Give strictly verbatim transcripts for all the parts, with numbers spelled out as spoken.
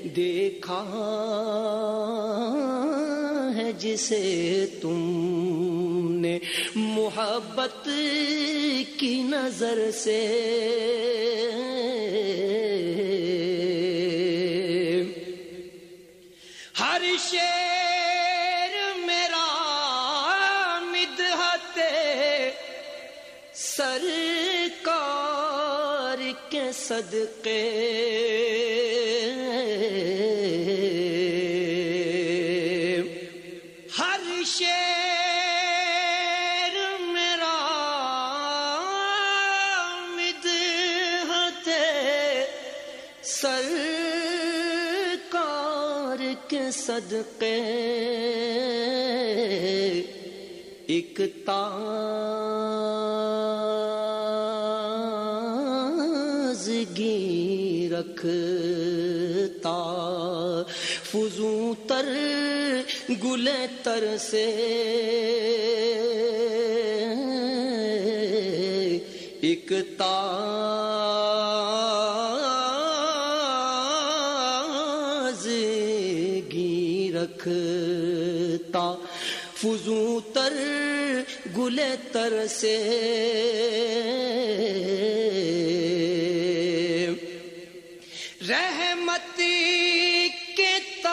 دیکھا ہے جسے تم نے محبت کی نظر سے، ہر شعر میرا مدحت سرکار کے صدقے، ہر شعر میرا مدحت سرکار کے صدقے، ایک تازگی رکھتا فزوں تر گل تر سے، ایک تازگی رکھتا فزوں تر گل تر سے، رحمتی کے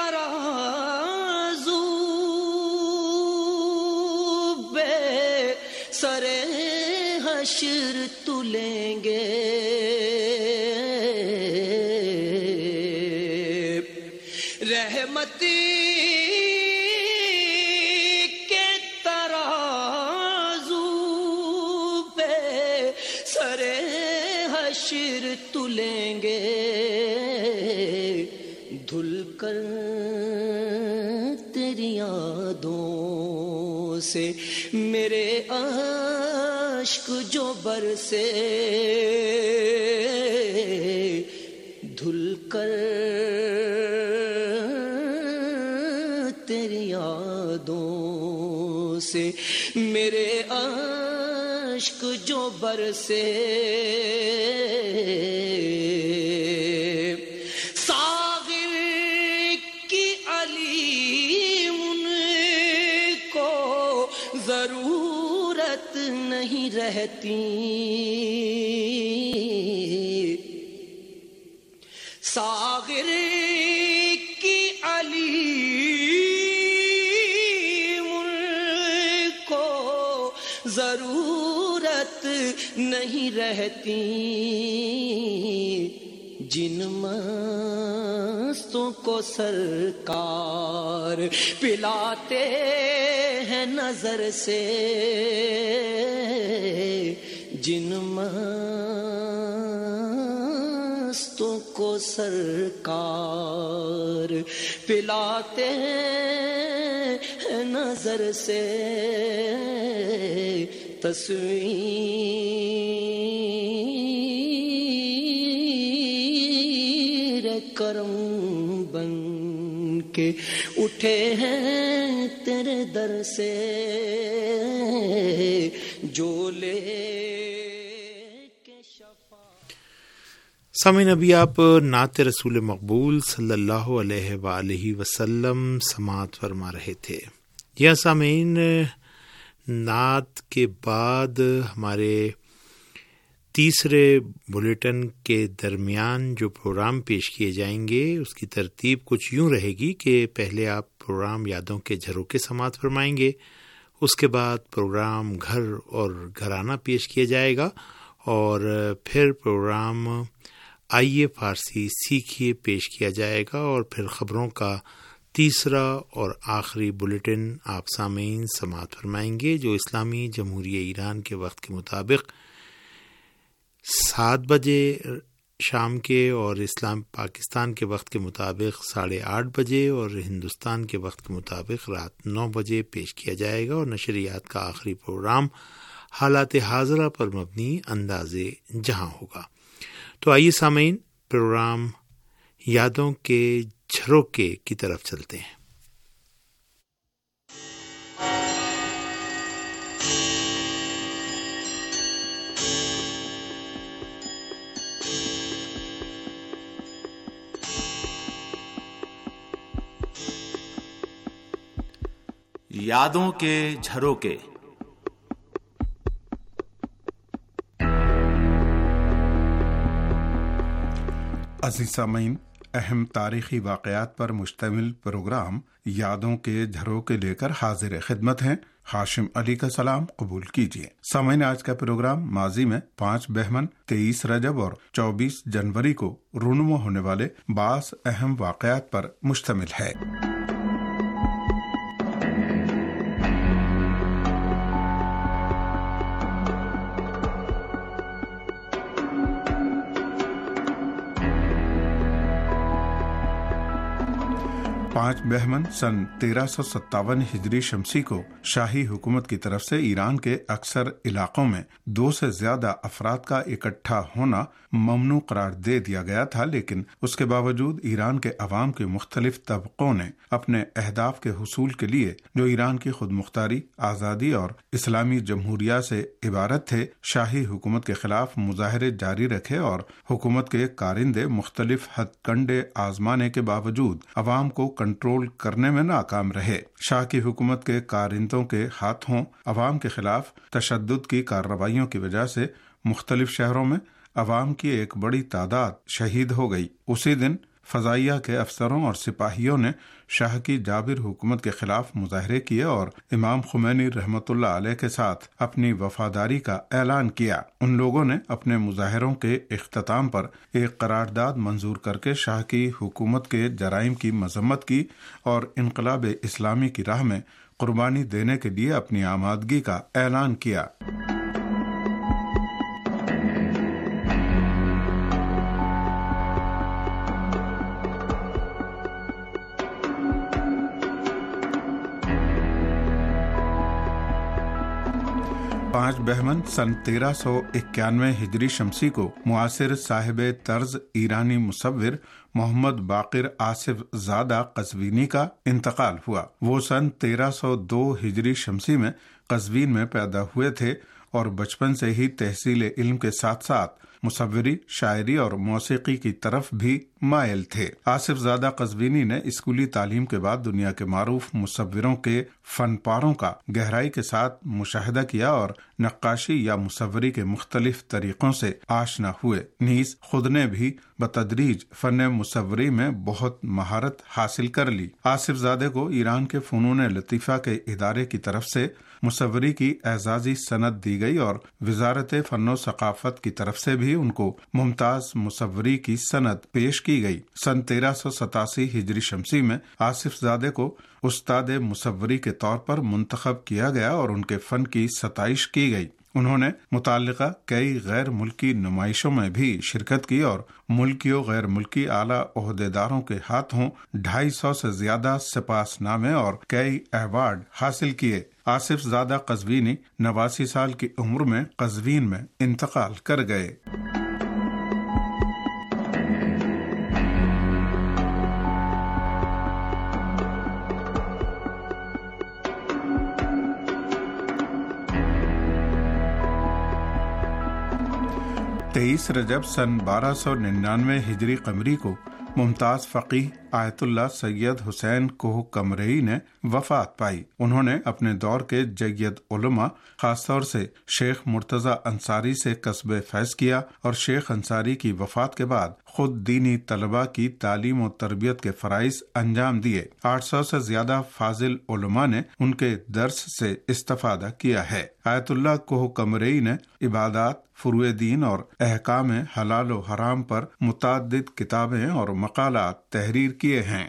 ترازو بے سر حشر تلیں گے، رحمتی کے ترازو پہ سر حشر تلیں گے، دھل کر تیری یادوں سے میرے اشک جو برسے، دھل کر تیری یادوں سے میرے اشک جو برسے، ساغر کی علیم ان کو ضرورت نہیں رہتی، ساغر کی علیم ان کو ضرورت نہیں رہتی، جن مستوں کو سرکار پلاتے ہیں نظر سے، جن مستوں کو سرکار پلاتے ہیں نظر سے، تصویر کرم بن کے اٹھے ہیں تیرے در سے، جو لے کے شفا۔ سامعین، ابھی آپ نعت رسول مقبول صلی اللہ علیہ وآلہ وسلم سماعت فرما رہے تھے۔ یا سامعین، نعت کے بعد ہمارے تیسرے بلیٹن کے درمیان جو پروگرام پیش کیے جائیں گے اس کی ترتیب کچھ یوں رہے گی کہ پہلے آپ پروگرام یادوں کے جھروکے سماعت فرمائیں گے، اس کے بعد پروگرام گھر اور گھرانہ پیش کیا جائے گا، اور پھر پروگرام آئیے فارسی سیکھیے پیش کیا جائے گا، اور پھر خبروں کا تیسرا اور آخری بلیٹن آپ سامعین سماعت فرمائیں گے، جو اسلامی جمہوریہ ایران کے وقت کے مطابق سات بجے شام کے اور اسلام پاکستان کے وقت کے مطابق ساڑھے آٹھ بجے اور ہندوستان کے وقت کے مطابق رات نو بجے پیش کیا جائے گا، اور نشریات کا آخری پروگرام حالات حاضرہ پر مبنی انداز جہاں ہوگا۔ تو آئیے سامعین، پروگرام یادوں کے جھروکے کی طرف چلتے ہیں۔ یادوں کے جھروکے۔ عزیز سامعین، اہم تاریخی واقعات پر مشتمل پروگرام یادوں کے جھروکے لے کر حاضر خدمت ہیں۔ ہاشم علی کا سلام قبول کیجیے۔ سامعین، آج کا پروگرام ماضی میں پانچ بہمن، تیئیس رجب اور چوبیس جنوری کو رونما ہونے والے بعض اہم واقعات پر مشتمل ہے۔ پانچ بہمن سن تیرہ سو ستاون ہجری شمسی کو شاہی حکومت کی طرف سے ایران کے اکثر علاقوں میں دو سے زیادہ افراد کا اکٹھا ہونا ممنوع قرار دے دیا گیا تھا، لیکن اس کے باوجود ایران کے عوام کے مختلف طبقوں نے اپنے اہداف کے حصول کے لیے، جو ایران کی خود مختاری، آزادی اور اسلامی جمہوریہ سے عبارت تھے، شاہی حکومت کے خلاف مظاہرے جاری رکھے اور حکومت کے کارندے مختلف ہتھ کنڈے آزمانے کے باوجود عوام کو کنٹرول کرنے میں ناکام رہے۔ شاہ کی حکومت کے کارندوں کے ہاتھوں عوام کے خلاف تشدد کی کارروائیوں کی وجہ سے مختلف شہروں میں عوام کی ایک بڑی تعداد شہید ہو گئی۔ اسی دن فضائیہ کے افسروں اور سپاہیوں نے شاہ کی جابر حکومت کے خلاف مظاہرے کیے اور امام خمینی رحمۃ اللہ علیہ کے ساتھ اپنی وفاداری کا اعلان کیا۔ ان لوگوں نے اپنے مظاہروں کے اختتام پر ایک قرارداد منظور کر کے شاہ کی حکومت کے جرائم کی مذمت کی اور انقلاب اسلامی کی راہ میں قربانی دینے کے لیے اپنی آمادگی کا اعلان کیا۔ پانچ بہمن سن تیرہ سو اکیانوے ہجری شمسی کو معاصر صاحب طرز ایرانی مصور محمد باقر آصف زادہ قزوینی کا انتقال ہوا۔ وہ سن تیرہ سو دو ہجری شمسی میں قزوین میں پیدا ہوئے تھے اور بچپن سے ہی تحصیل علم کے ساتھ ساتھ مصوری، شاعری اور موسیقی کی طرف بھی مائل تھے۔ آصف زادہ قزوینی نے اسکولی تعلیم کے بعد دنیا کے معروف مصوروں کے فن پاروں کا گہرائی کے ساتھ مشاہدہ کیا اور نقاشی یا مصوری کے مختلف طریقوں سے آشنا ہوئے۔ نیز خود نے بھی بتدریج فن مصوری میں بہت مہارت حاصل کر لی۔ آصف زادہ کو ایران کے فنون لطیفہ کے ادارے کی طرف سے مصوری کی اعزازی سند دی گئی اور وزارت فن و ثقافت کی طرف سے بھی ان کو ممتاز مصوری کی سند پیش کی گئی۔ سن تیرہ سو ستاسی ہجری شمسی میں آصف زادہ کو استاد مصوری کے طور پر منتخب کیا گیا اور ان کے فن کی ستائش کی گئی۔ انہوں نے متعلقہ کئی غیر ملکی نمائشوں میں بھی شرکت کی اور ملکی و غیر ملکی اعلیٰ عہدیداروں کے ہاتھوں ڈھائی سو سے زیادہ سپاس نامے اور کئی ایوارڈ حاصل کیے۔ آصف زادہ قزوینی نواسی سال کی عمر میں قزوین میں انتقال کر گئے۔ تیئیس رجب سن بارہ سو ننانوے ہجری قمری کو ممتاز فقیہ آیت اللہ سید حسین کوہ قمرئی نے وفات پائی۔ انہوں نے اپنے دور کے جید علماء، خاص طور سے شیخ مرتضی انصاری سے کسب فیض کیا اور شیخ انصاری کی وفات کے بعد خود دینی طلباء کی تعلیم و تربیت کے فرائض انجام دیے۔ آٹھ سو سے زیادہ فاضل علماء نے ان کے درس سے استفادہ کیا ہے۔ آیت اللہ کوہ قمرئی نے عبادات، فروع دین اور احکام حلال و حرام پر متعدد کتابیں اور مقالات تحریر کیے ہیں۔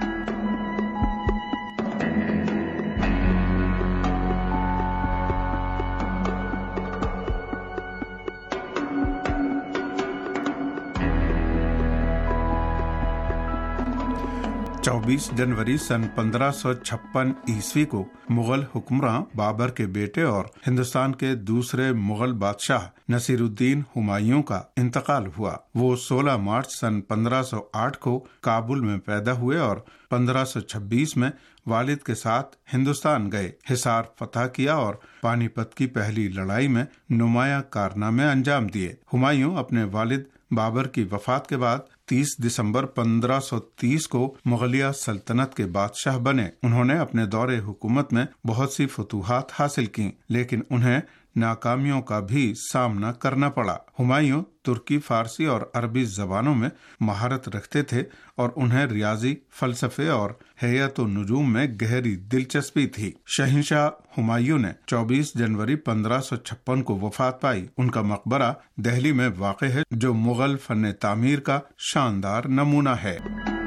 چوبیس جنوری سن پندرہ سو چھپن عیسوی کو مغل حکمراں بابر کے بیٹے اور ہندوستان کے دوسرے مغل بادشاہ نصیر الدین ہمایوں کا انتقال ہوا۔ وہ سولہ مارچ سن پندرہ سو آٹھ کو کابل میں پیدا ہوئے اور پندرہ سو چھبیس میں والد کے ساتھ ہندوستان گئے، حصار فتح کیا اور پانی پت کی پہلی لڑائی میں نمایاں کارنامے انجام دیے۔ ہمایوں اپنے والد بابر کی وفات کے بعد تیس دسمبر پندرہ سو تیس کو مغلیہ سلطنت کے بادشاہ بنے۔ انہوں نے اپنے دور حکومت میں بہت سی فتوحات حاصل کی، لیکن انہیں ناکامیوں کا بھی سامنا کرنا پڑا۔ ہمایوں ترکی، فارسی اور عربی زبانوں میں مہارت رکھتے تھے اور انہیں ریاضی، فلسفے اور ہیئت و نجوم میں گہری دلچسپی تھی۔ شہنشاہ ہمایوں نے چوبیس جنوری پندرہ سو چھپن کو وفات پائی۔ ان کا مقبرہ دہلی میں واقع ہے، جو مغل فن تعمیر کا شاندار نمونہ ہے۔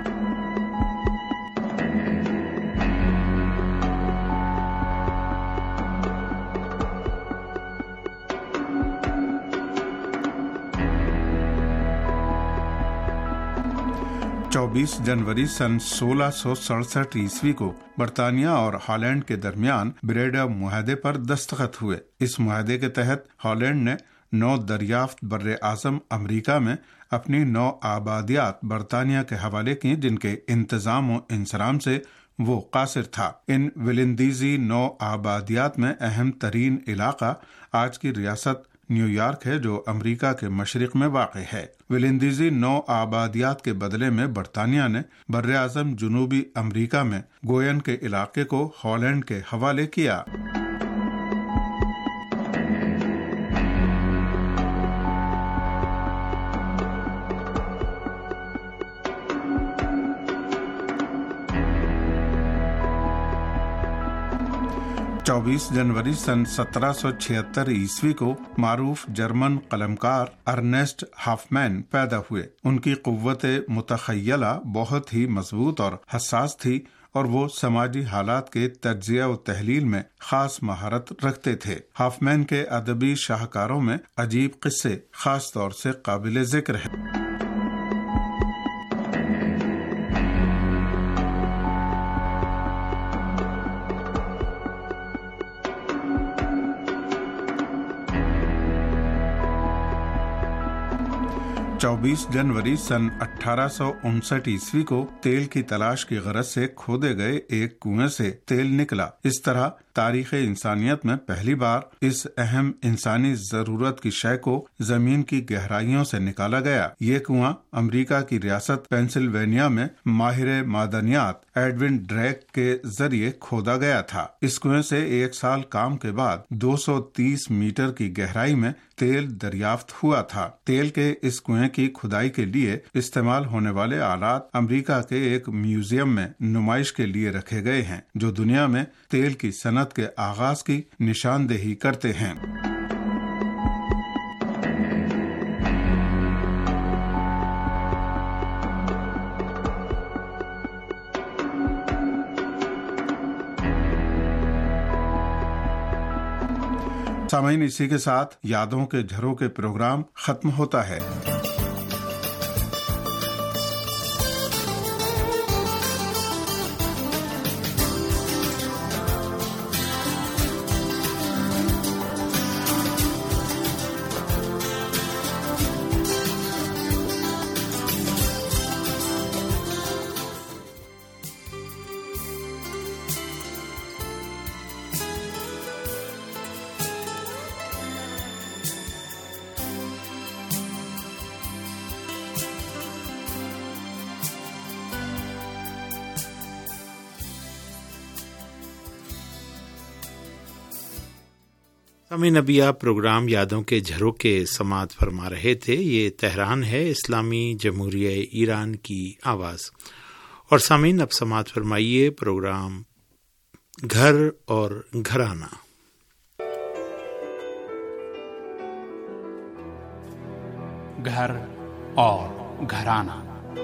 چوبیس جنوری سن سولہ سو سڑسٹھ عیسوی کو برطانیہ اور ہالینڈ کے درمیان بریڈا معاہدے پر دستخط ہوئے۔ اس معاہدے کے تحت ہالینڈ نے نو دریافت بر اعظم امریکہ میں اپنی نو آبادیات برطانیہ کے حوالے کی، جن کے انتظام و انصرام سے وہ قاصر تھا۔ ان ولندیزی نو آبادیات میں اہم ترین علاقہ آج کی ریاست نیو یارک ہے، جو امریکہ کے مشرق میں واقع ہے۔ ولندیزی نو آبادیات کے بدلے میں برطانیہ نے بر اعظم جنوبی امریکہ میں گوین کے علاقے کو ہالینڈ کے حوالے کیا۔ چوبیس جنوری سن سترہ سو چھہتر عیسوی کو معروف جرمن قلمکار ارنسٹ ہافمین پیدا ہوئے۔ ان کی قوت متخیلہ بہت ہی مضبوط اور حساس تھی اور وہ سماجی حالات کے تجزیہ و تحلیل میں خاص مہارت رکھتے تھے۔ ہافمین کے ادبی شاہکاروں میں عجیب قصے خاص طور سے قابل ذکر ہیں۔ چوبیس جنوری سن اٹھارہ سو انسٹھ عیسوی کو تیل کی تلاش کی غرض سے کھودے گئے ایک کنویں سے تیل نکلا۔ اس طرح تاریخ انسانیت میں پہلی بار اس اہم انسانی ضرورت کی شے کو زمین کی گہرائیوں سے نکالا گیا۔ یہ کنواں امریکہ کی ریاست پینسلوینیا میں ماہر معدنیات ایڈون ڈریک کے ذریعے کھودا گیا تھا۔ اس کنویں سے ایک سال کام کے بعد دو سو تیس میٹر کی گہرائی میں تیل دریافت ہوا تھا۔ تیل کے اس کنویں کی کھدائی کے لیے استعمال ہونے والے آلات امریکہ کے ایک میوزیم میں نمائش کے لیے رکھے گئے ہیں، جو دنیا میں تیل کی صنعت کے آغاز کی نشاندہی کرتے ہیں۔ سامعین، اسی کے ساتھ یادوں کے جھروں کے پروگرام ختم ہوتا ہے۔ سامعین، ابھی آپ پروگرام یادوں کے جھروں کے سماعت فرما رہے تھے۔ یہ تہران ہے، اسلامی جمہوریہ ایران کی آواز۔ اور سامعین، اب سماعت فرمائیے پروگرام گھر اور گھرانہ۔ گھر اور گھرانہ۔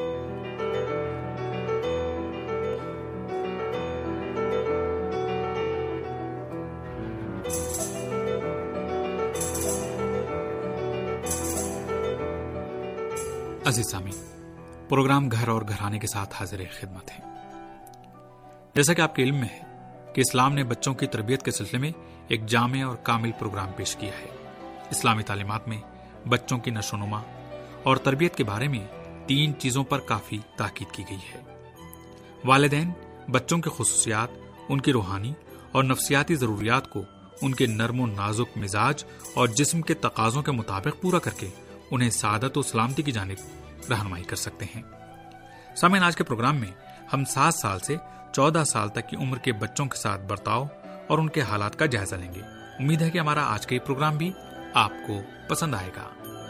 عزیز سامعین، پروگرام گھر اور گھرانے کے ساتھ حاضر خدمت ہے۔ جیسا کہ آپ کے علم میں ہے کہ اسلام نے بچوں کی تربیت کے سلسلے میں ایک جامع اور کامل پروگرام پیش کیا ہے۔ اسلامی تعلیمات میں بچوں کی نشو و نما اور تربیت کے بارے میں تین چیزوں پر کافی تاکید کی گئی ہے۔ والدین بچوں کے خصوصیات، ان کی روحانی اور نفسیاتی ضروریات کو ان کے نرم و نازک مزاج اور جسم کے تقاضوں کے مطابق پورا کر کے انہیں سعادت و سلامتی کی جانب रहनुमाई कर सकते हैं। सामईन, आज के प्रोग्राम में हम सात साल से चौदह साल तक की उम्र के बच्चों के साथ बर्ताव और उनके हालात का जायजा लेंगे। उम्मीद है कि हमारा आज का ये प्रोग्राम भी आपको पसंद आएगा।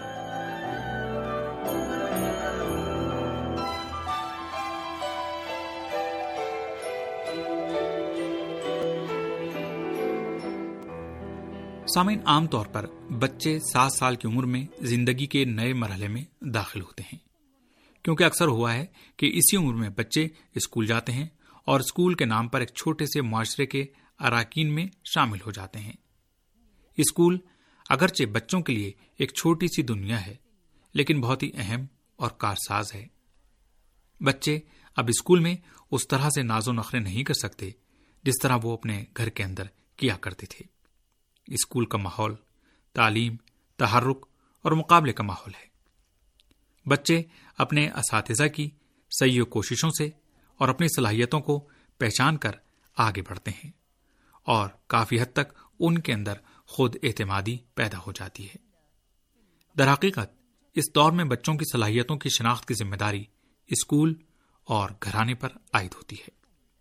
सामईन, आमतौर पर बच्चे सात साल की उम्र में जिंदगी के नए मरहले में दाखिल होते हैं, क्योंकि अक्सर हुआ है कि इसी उम्र में बच्चे स्कूल जाते हैं और स्कूल के नाम पर एक छोटे से मुआशरे के अराकीन में शामिल हो जाते हैं। स्कूल अगरचे बच्चों के लिए एक छोटी सी दुनिया है, लेकिन बहुत ही अहम और कारसाज है। बच्चे अब स्कूल में उस तरह से नाजो नखरे नहीं कर सकते जिस तरह वो अपने घर के अंदर किया करते थे। स्कूल का माहौल तालीम, तहर्रुक और मुकाबले का माहौल है। बच्चे अपने असातिज़ा की सही कोशिशों से और अपनी सलाहियतों को पहचान कर आगे बढ़ते हैं और काफी हद तक उनके अंदर खुद एतमादी पैदा हो जाती है। दरहकीकत इस दौर में बच्चों की सलाहियतों की शिनाख्त की जिम्मेदारी स्कूल और घराने पर आयद होती है।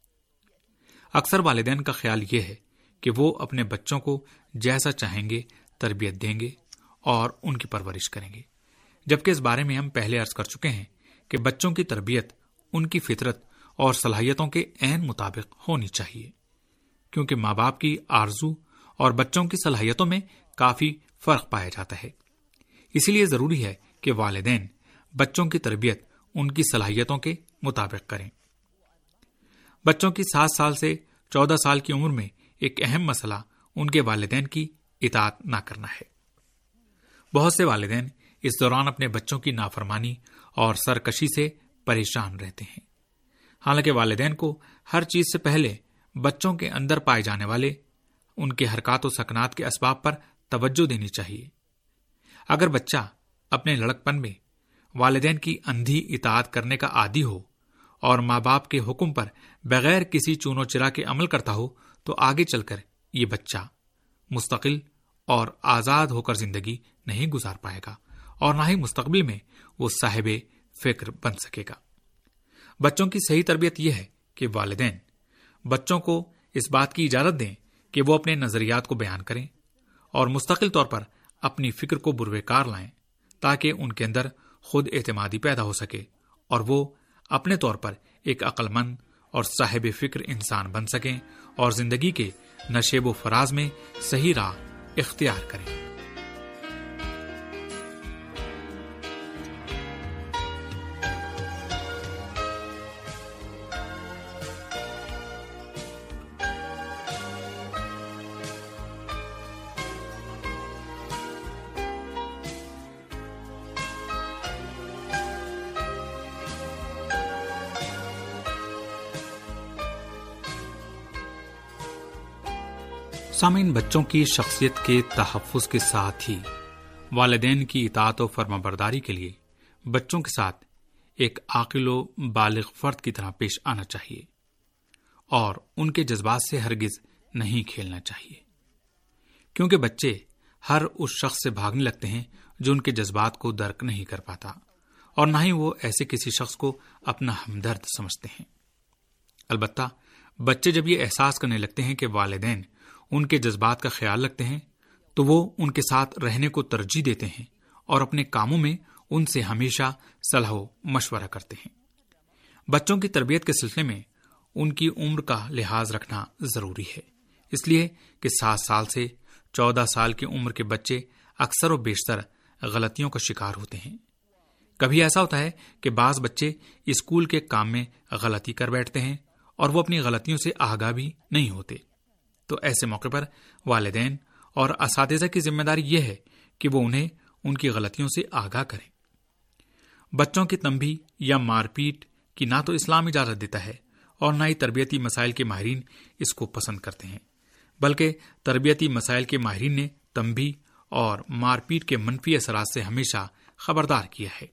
अक्सर वालिदैन का ख्याल यह है कि वो अपने बच्चों को जैसा चाहेंगे तरबियत देंगे और उनकी परवरिश करेंगे, जबकि इस बारे में हम पहले अर्ज कर चुके हैं कि बच्चों की तरबियत उनकी फितरत और सलाहियतों के ऐन मुताबिक होनी चाहिए, क्योंकि माँ बाप की आरजू और बच्चों की सलाहियतों में काफी फर्क पाया जाता है। इसीलिए जरूरी है कि वालिदैन बच्चों की तरबियत उनकी सलाहियतों के मुताबिक करें। बच्चों की सात साल से चौदह साल की उम्र में एक अहम मसला उनके वालिदैन की इताअत ना करना है। बहुत से वालिदैन इस दौरान अपने बच्चों की नाफरमानी और सरकशी से परेशान रहते हैं। हालांकि वालिदैन को हर चीज से पहले बच्चों के अंदर पाए जाने वाले उनके हरकत और सकनात के असबाब पर तवज्जो देनी चाहिए। अगर बच्चा अपने लड़कपन में वालिदैन की अंधी इताअत करने का आदी हो और माँ बाप के हुक्म पर बगैर किसी चूनो चिरा के अमल करता हो, तो आगे चलकर ये बच्चा मुस्तकिल और आजाद होकर जिंदगी नहीं गुजार पाएगा और ना ही मुस्तकबिल में वो साहिबे फिक्र बन सकेगा। बच्चों की सही तरबियत यह है कि वालिदैन बच्चों को इस बात की इजाजत दें कि वो अपने नजरियात को बयान करें और मुस्तकिल तौर पर अपनी फिक्र को बुरवेकार लाएं, ताकि उनके अंदर खुद एतमादी पैदा हो सके और वो अपने तौर पर एक अक्लमंद और साहिब फिक्र इंसान बन सकें और जिंदगी के नशेब व फराज में सही राह इख्तियार करें। सामीन, बच्चों की शख्सियत के तहफ़्फ़ुज़ के साथ ही वालिदैन की इताअत और फर्माबरदारी के लिए बच्चों के साथ एक आक़िल व बालिग़ फ़र्द की तरह पेश आना चाहिए और उनके जज्बात से हरगिज़ नहीं खेलना चाहिए, क्योंकि बच्चे हर उस शख्स से भागने लगते हैं जो उनके जज्बात को दर्क नहीं कर पाता और न ही वो ऐसे किसी शख्स को अपना हमदर्द समझते हैं। अलबत्ता बच्चे जब ये एहसास करने लगते हैं कि वालिदैन उनके जज्बात का ख्याल रखते हैं, तो वो उनके साथ रहने को तरजीह देते हैं और अपने कामों में उनसे हमेशा सलाह मशवरा करते हैं। बच्चों की तरबियत के सिलसिले में उनकी उम्र का लिहाज रखना जरूरी है, इसलिए कि सात साल से चौदह साल की उम्र के बच्चे अक्सर और बेशतर गलतियों का शिकार होते हैं। कभी ऐसा होता है कि बाज बच्चे स्कूल के काम में गलती कर बैठते हैं और वो अपनी गलतियों से आगाह भी नहीं होते। तो ऐसे मौके पर वालिदैन और असातिज़ा की जिम्मेदारी यह है कि वो उन्हें उनकी गलतियों से आगाह करें। बच्चों की तंबीह या मारपीट की ना तो इस्लाम इजाजत देता है और ना ही तरबियती मसाइल के माहिरीन इसको पसंद करते हैं, बल्कि तरबियती मसाइल के माहिरीन ने तंबीह और मारपीट के मनफी असरात से हमेशा खबरदार किया है।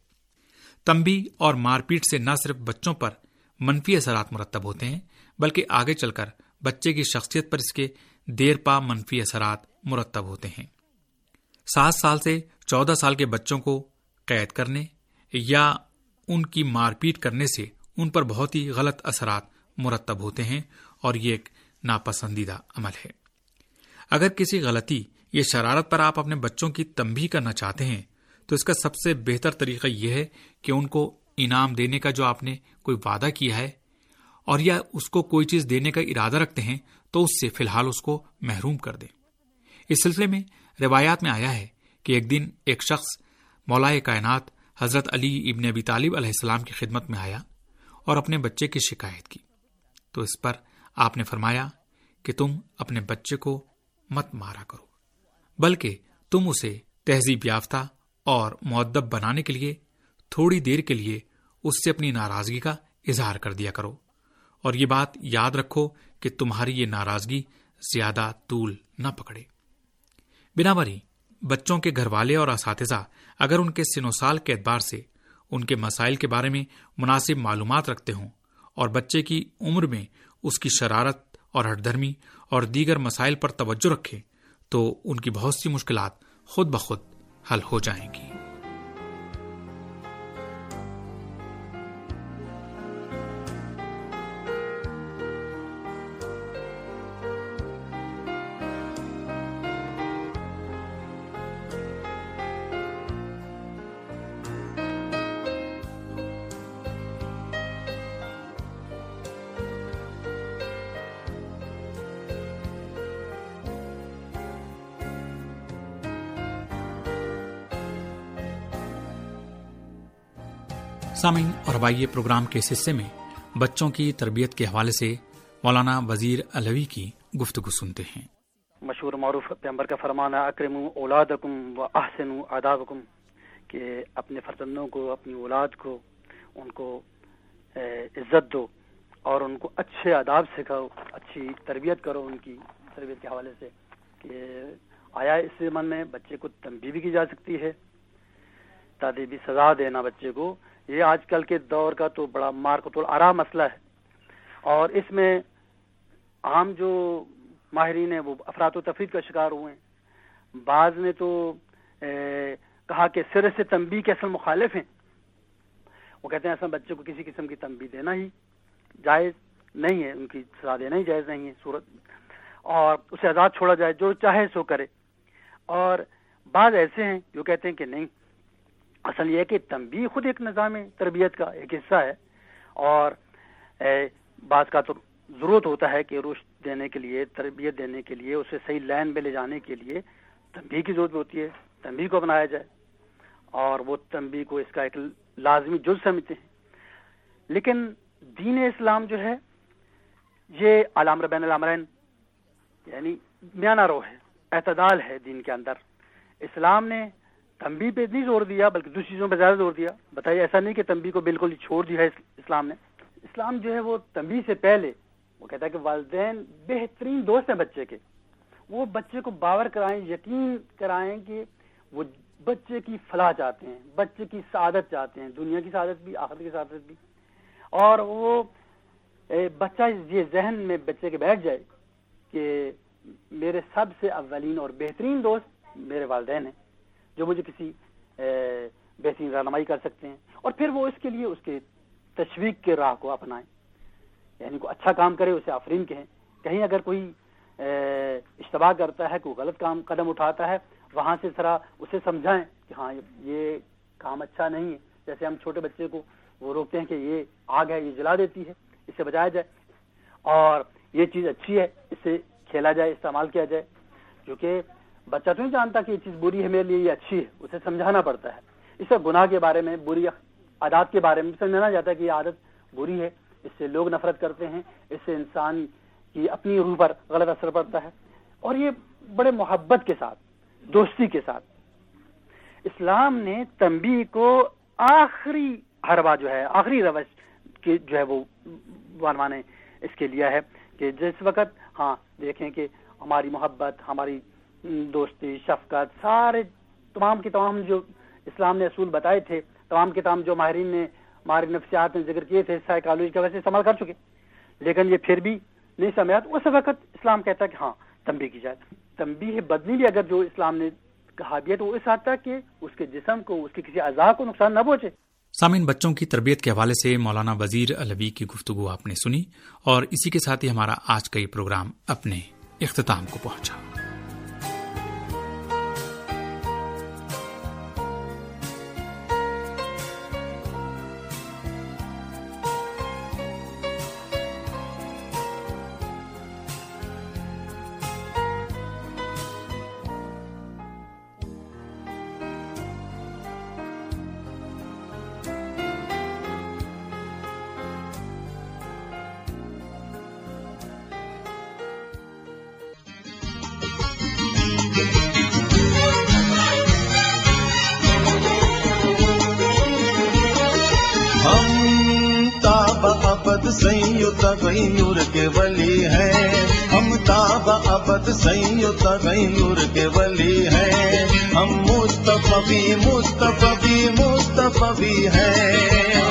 तंबीह और मारपीट से न सिर्फ बच्चों पर मनफी असरात मुरत्तब होते हैं, बल्कि आगे चलकर बच्चे की शख्सियत पर इसके देर पा मनफी असरात मुरत्तब होते हैं। सात साल से चौदह साल के बच्चों को कैद करने या ان کی مار پیٹ کرنے سے ان پر بہت ہی غلط اثرات مرتب ہوتے ہیں اور یہ ایک ناپسندیدہ عمل ہے۔ اگر کسی غلطی یا شرارت پر آپ اپنے بچوں کی تنبیہ کرنا چاہتے ہیں تو اس کا سب سے بہتر طریقہ یہ ہے کہ ان کو انعام دینے کا جو آپ نے کوئی وعدہ کیا ہے اور یا اس کو کوئی چیز دینے کا ارادہ رکھتے ہیں تو اس سے فی الحال اس کو محروم کر دیں۔ اس سلسلے میں روایات میں آیا ہے کہ ایک دن ایک شخص مولائے کائنات حضرت علی ابن ابی طالب علیہ السلام کی خدمت میں آیا اور اپنے بچے کی شکایت کی، تو اس پر آپ نے فرمایا کہ تم اپنے بچے کو مت مارا کرو، بلکہ تم اسے تہذیب یافتہ اور مؤدب بنانے کے لیے تھوڑی دیر کے لیے اس سے اپنی ناراضگی کا اظہار کر دیا کرو، اور یہ بات یاد رکھو کہ تمہاری یہ ناراضگی زیادہ طول نہ پکڑے۔ بنابراً بچوں کے گھر والے اور اساتذہ اگر ان کے سن و سال کے اعتبار سے ان کے مسائل کے بارے میں مناسب معلومات رکھتے ہوں اور بچے کی عمر میں اس کی شرارت اور ہٹ دھرمی اور دیگر مسائل پر توجہ رکھیں تو ان کی بہت سی مشکلات خود بخود حل ہو جائیں گی۔ سامعین، اور اب آئیے پروگرام کے اس حصے میں بچوں کی تربیت کے حوالے سے مولانا وزیر علوی کی گفتگو سنتے ہیں۔ مشہور معروف پیغمبر کا فرمان ہے اکرموا اولادکم و احسنوا آدابکم، کہ اپنے فرزندوں کو، اپنی اولاد کو، ان کو عزت دو اور ان کو اچھے آداب سکھاؤ، اچھی تربیت کرو ان کی تربیت کے حوالے سے۔ کہ آیا اس زمانے میں بچے کو تنبیہ بھی کی جا سکتی ہے، تادیبی سزا دینا بچے کو، یہ آج کل کے دور کا تو بڑا مارکت العراء مسئلہ ہے، اور اس میں عام جو ماہرین ہیں وہ افراط و تفرید کا شکار ہوئے ہیں۔ بعض نے تو کہا کہ سر سے تنبیہ کے اصل مخالف ہیں، وہ کہتے ہیں اصل بچے کو کسی قسم کی تنبیہ دینا ہی جائز نہیں ہے، ان کی سزا دینا ہی جائز نہیں ہے صورت، اور اسے آزاد چھوڑا جائے، جو چاہے سو کرے۔ اور بعض ایسے ہیں جو کہتے ہیں کہ نہیں، اصل یہ ہے کہ تنبیہ خود ایک نظام تربیت کا ایک حصہ ہے، اور بعض کا تو ضرورت ہوتا ہے کہ رشد دینے کے لیے، تربیت دینے کے لیے، اسے صحیح لائن پہ لے جانے کے لیے تنبیہ کی ضرورت ہوتی ہے، تنبیہ کو اپنایا جائے، اور وہ تنبیہ کو اس کا ایک لازمی جز سمجھتے ہیں۔ لیکن دین اسلام جو ہے یہ الامر بین الامرین، یعنی میانہ رو ہے، اعتدال ہے دین کے اندر۔ اسلام نے تنبیہ پہ نہیں زور دیا بلکہ دوسری چیزوں پہ زیادہ زور دیا۔ بتائیے، ایسا نہیں کہ تنبیہ کو بالکل چھوڑ دیا ہے اسلام نے۔ اسلام جو ہے وہ تنبیہ سے پہلے وہ کہتا ہے کہ والدین بہترین دوست ہیں بچے کے، وہ بچے کو باور کرائیں، یقین کرائیں کہ وہ بچے کی فلاح چاہتے ہیں، بچے کی سعادت چاہتے ہیں، دنیا کی سعادت بھی، آخرت کی سعادت بھی، اور وہ بچہ یہ ذہن میں بچے کے بیٹھ جائے کہ میرے سب سے اولین اور بہترین دوست میرے والدین ہیں، جو مجھے کسی بہترین رہنمائی کر سکتے ہیں، اور پھر وہ اس کے لیے اس کے تشویق کے راہ کو اپنائیں، یعنی کوئی اچھا کام کرے اسے آفرین کہیں، کہیں اگر کوئی اشتباہ کرتا ہے، کوئی غلط کام قدم اٹھاتا ہے، وہاں سے ذرا اسے سمجھائیں کہ ہاں یہ کام اچھا نہیں ہے۔ جیسے ہم چھوٹے بچے کو وہ روکتے ہیں کہ یہ آگ ہے، یہ جلا دیتی ہے، اس سے بچایا جائے، اور یہ چیز اچھی ہے، اس سے کھیلا جائے، استعمال کیا جائے، کیونکہ بچہ تو نہیں جانتا کہ یہ چیز بری ہے میرے لیے، یہ اچھی ہے، اسے سمجھانا پڑتا ہے۔ اس سے گناہ کے بارے میں، بری عادات کے بارے میں سمجھانا جاتا ہے کہ یہ عادت بری ہے، اس سے لوگ نفرت کرتے ہیں، اس سے انسان کی اپنی روح پر غلط اثر پڑتا ہے، اور یہ بڑے محبت کے ساتھ، دوستی کے ساتھ۔ اسلام نے تنبیہ کو آخری حربہ جو ہے، آخری روش کی جو ہے وہ عنوان نے اس کے لیا ہے کہ جس وقت ہاں دیکھیں کہ ہماری محبت، ہماری دوستی، شفقت، سارے تمام کے تمام جو اسلام نے اصول بتائے تھے، تمام کے تمام جو ماہرین نے، ماہر نفسیات نے ذکر کیے تھے، سائیکالوجی کا ویسے استعمال کر چکے، لیکن یہ پھر بھی نہیں سمجھا۔ اس وقت اسلام کہتا ہے کہ ہاں تنبیہ کی جائے۔ تنبیہ بدنی بھی اگر جو اسلام نے کہا بھی ہے تو وہ اس حد تک کہ اس کے جسم کو، اس کے کسی اعضاء کو نقصان نہ پہنچے، سامعین، بچوں کی تربیت کے حوالے سے مولانا وزیر علوی کی گفتگو آپ نے سنی، اور اسی کے ساتھ ہی ہمارا آج کا یہ پروگرام اپنے اختتام کو پہنچا۔ تغیر کے ولی ہیں ہم، تاب ابد سید تغیر کے ولی ہیں ہم، مصطفی مصطفی مصطفی ہیں،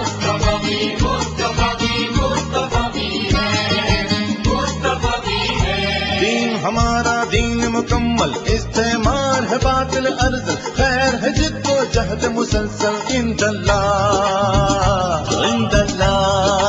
دین ہمارا دین مکمل، استعمار ہے باطل ارض، خیر ہے جد و جہد مسلسل، عند اللہ عند اللہ۔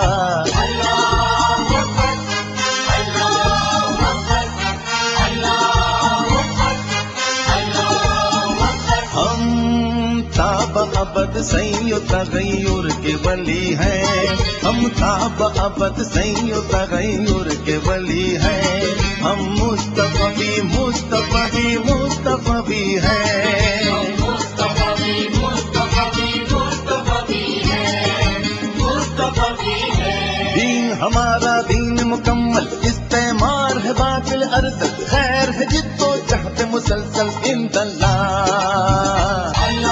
ابد سید تغیر کے ولی ہیں ہم، تاب ابد سید تغیر کے ولی ہیں ہم، مصطفی مصطفی مصطفی ہیں، دین ہمارا دین مکمل، استعمار ہے باطل ارض، خیر ہے جد و جہد مسلسل، عند اللہ۔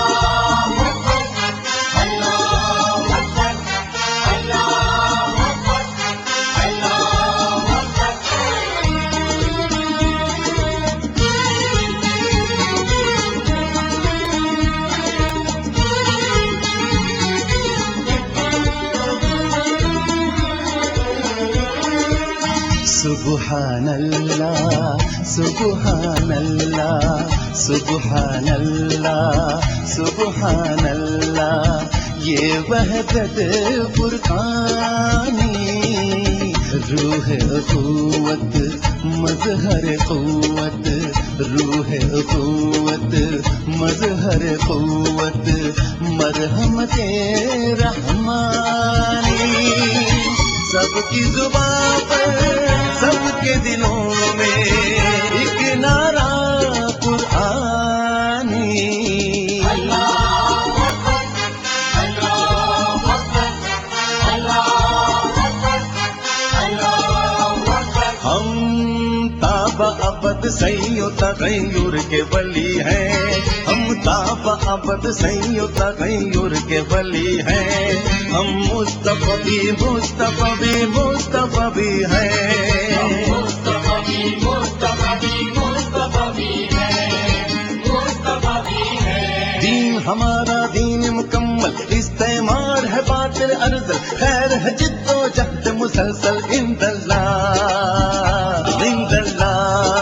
سبحان اللہ سبحان اللہ سبحان اللہ سبحان اللہ، یہ وحدت فرقانی، روح قوت مظہر قوت، روح قوت مظہر قوت، مرحمت رحمانی، سب کی زبان پر سب کے دلوں میں ایک نعرہ قرآنی، ہم تاب ابد سید تغیر کے ولی ہیں ہم، تاب ابد سید تغیر کے ولی ہیں ہم، مصطفی مصطفی مصطفی ہیں، دین ہمارا دین مکمل، استعمار ہے باطل ارض، خیر ہے جد و جہد مسلسل، عند اللہ عند اللہ۔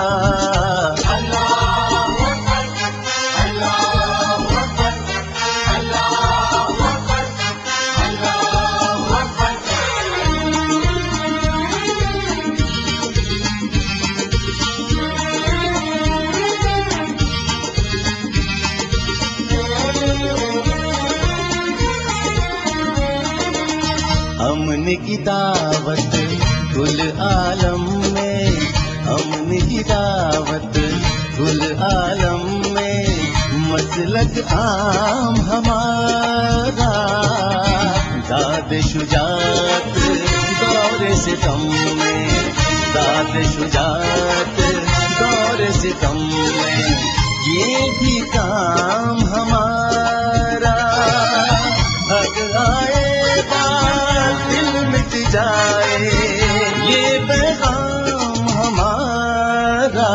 امن کی دعوت کل عالم میں، امن کی دعوت کل عالم میں، مسلک عام ہمارا، داد شجاعت دور ستم میں، داد شجاعت دور ستم میں، یہ بھی کام ہمارا، حق آئے بات دل مٹ جائے، یہ پیغام ہمارا،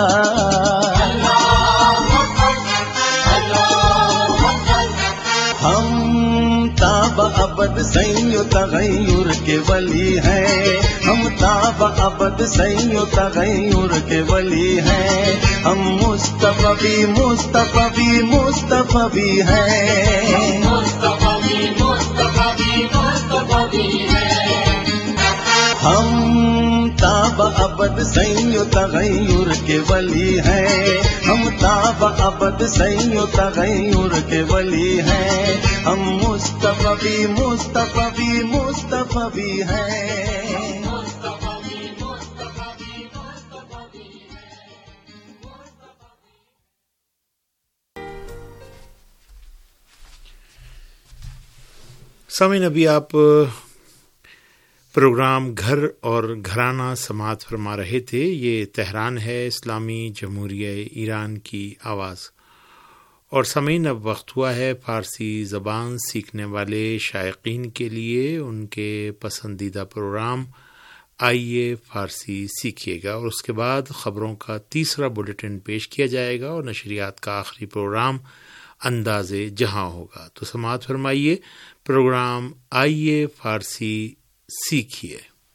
ہم تاب ابد سید تغیر کے ولی ہیں ہم، تاب ابد سید تغیر کے ولی ہیں ہم، مصطفی مصطفی مصطفی ہیں، ہم تاب ابد سیو تغیر کے ولی ہیں، ہم تاب ابد سیو تغیر کے ولی ہیں، ہم مصطفی مصطفی مصطفی ہیں۔ سامعین، ابھی آپ پروگرام گھر اور گھرانہ سماعت فرما رہے تھے۔ یہ تہران ہے، اسلامی جمہوریہ ایران کی آواز۔ اور سامعین، اب وقت ہوا ہے فارسی زبان سیکھنے والے شائقین کے لیے ان کے پسندیدہ پروگرام آئیے فارسی سیکھیے گا، اور اس کے بعد خبروں کا تیسرا بلیٹن پیش کیا جائے گا اور نشریات کا آخری پروگرام انداز جہاں ہوگا۔ تو سماعت فرمائیے پروگرام آئیے فارسی سیکھیے۔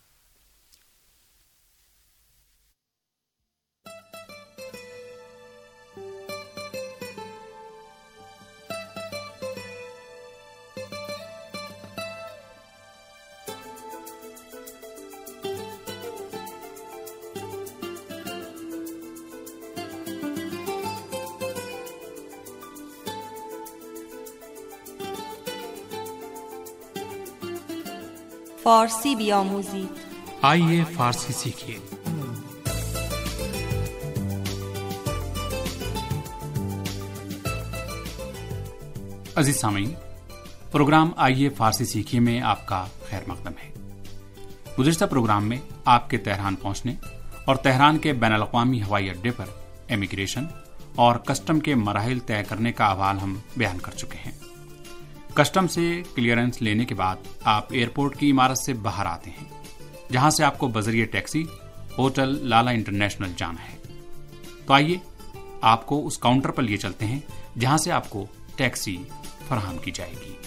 فارسی بیاموزید، آئیے فارسی سیکھیے۔ عزیز سامعین، پروگرام آئیے فارسی سیکھیے میں آپ کا خیر مقدم ہے۔ گزشتہ پروگرام میں آپ کے تہران پہنچنے اور تہران کے بین الاقوامی ہوائی اڈے پر امیگریشن اور کسٹم کے مراحل طے کرنے کا احوال ہم بیان کر چکے ہیں۔ کسٹم سے کلیئرنس لینے کے بعد آپ ایئرپورٹ کی عمارت سے باہر آتے ہیں، جہاں سے آپ کو بذریعہ ٹیکسی ہوٹل لالا انٹرنیشنل جانا ہے۔ تو آئیے آپ کو اس کاؤنٹر پر لیے چلتے ہیں جہاں سے آپ کو ٹیکسی فراہم کی جائے گی۔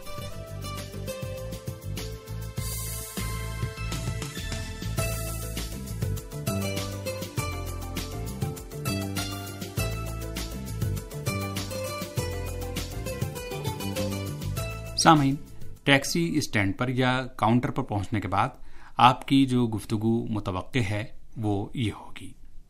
سامعین، ٹیکسی اسٹینڈ پر یا کاؤنٹر پر پہنچنے کے بعد آپ کی جو گفتگو متوقع ہے وہ یہ ہوگی: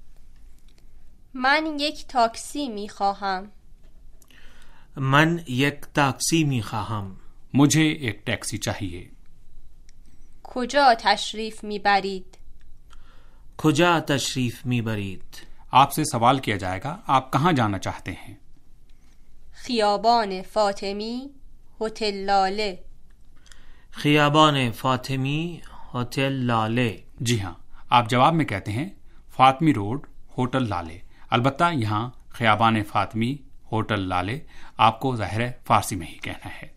من یک تاکسی می خواهم۔ من یک تاکسی می خواهم۔ مجھے ایک ٹیکسی چاہیے۔ کجا تشریف می برید؟ کجا تشریف می برید؟ آپ سے سوال کیا جائے گا آپ کہاں جانا چاہتے ہیں۔ خیابان فاطمی، ہوٹل لالے۔ خیابان فاطمی، ہوٹل لالے۔ جی ہاں، آپ جواب میں کہتے ہیں فاطمی روڈ، ہوٹل لالے۔ البتہ یہاں خیابان فاطمی، ہوٹل لالے آپ کو ظاہر فارسی میں ہی کہنا ہے۔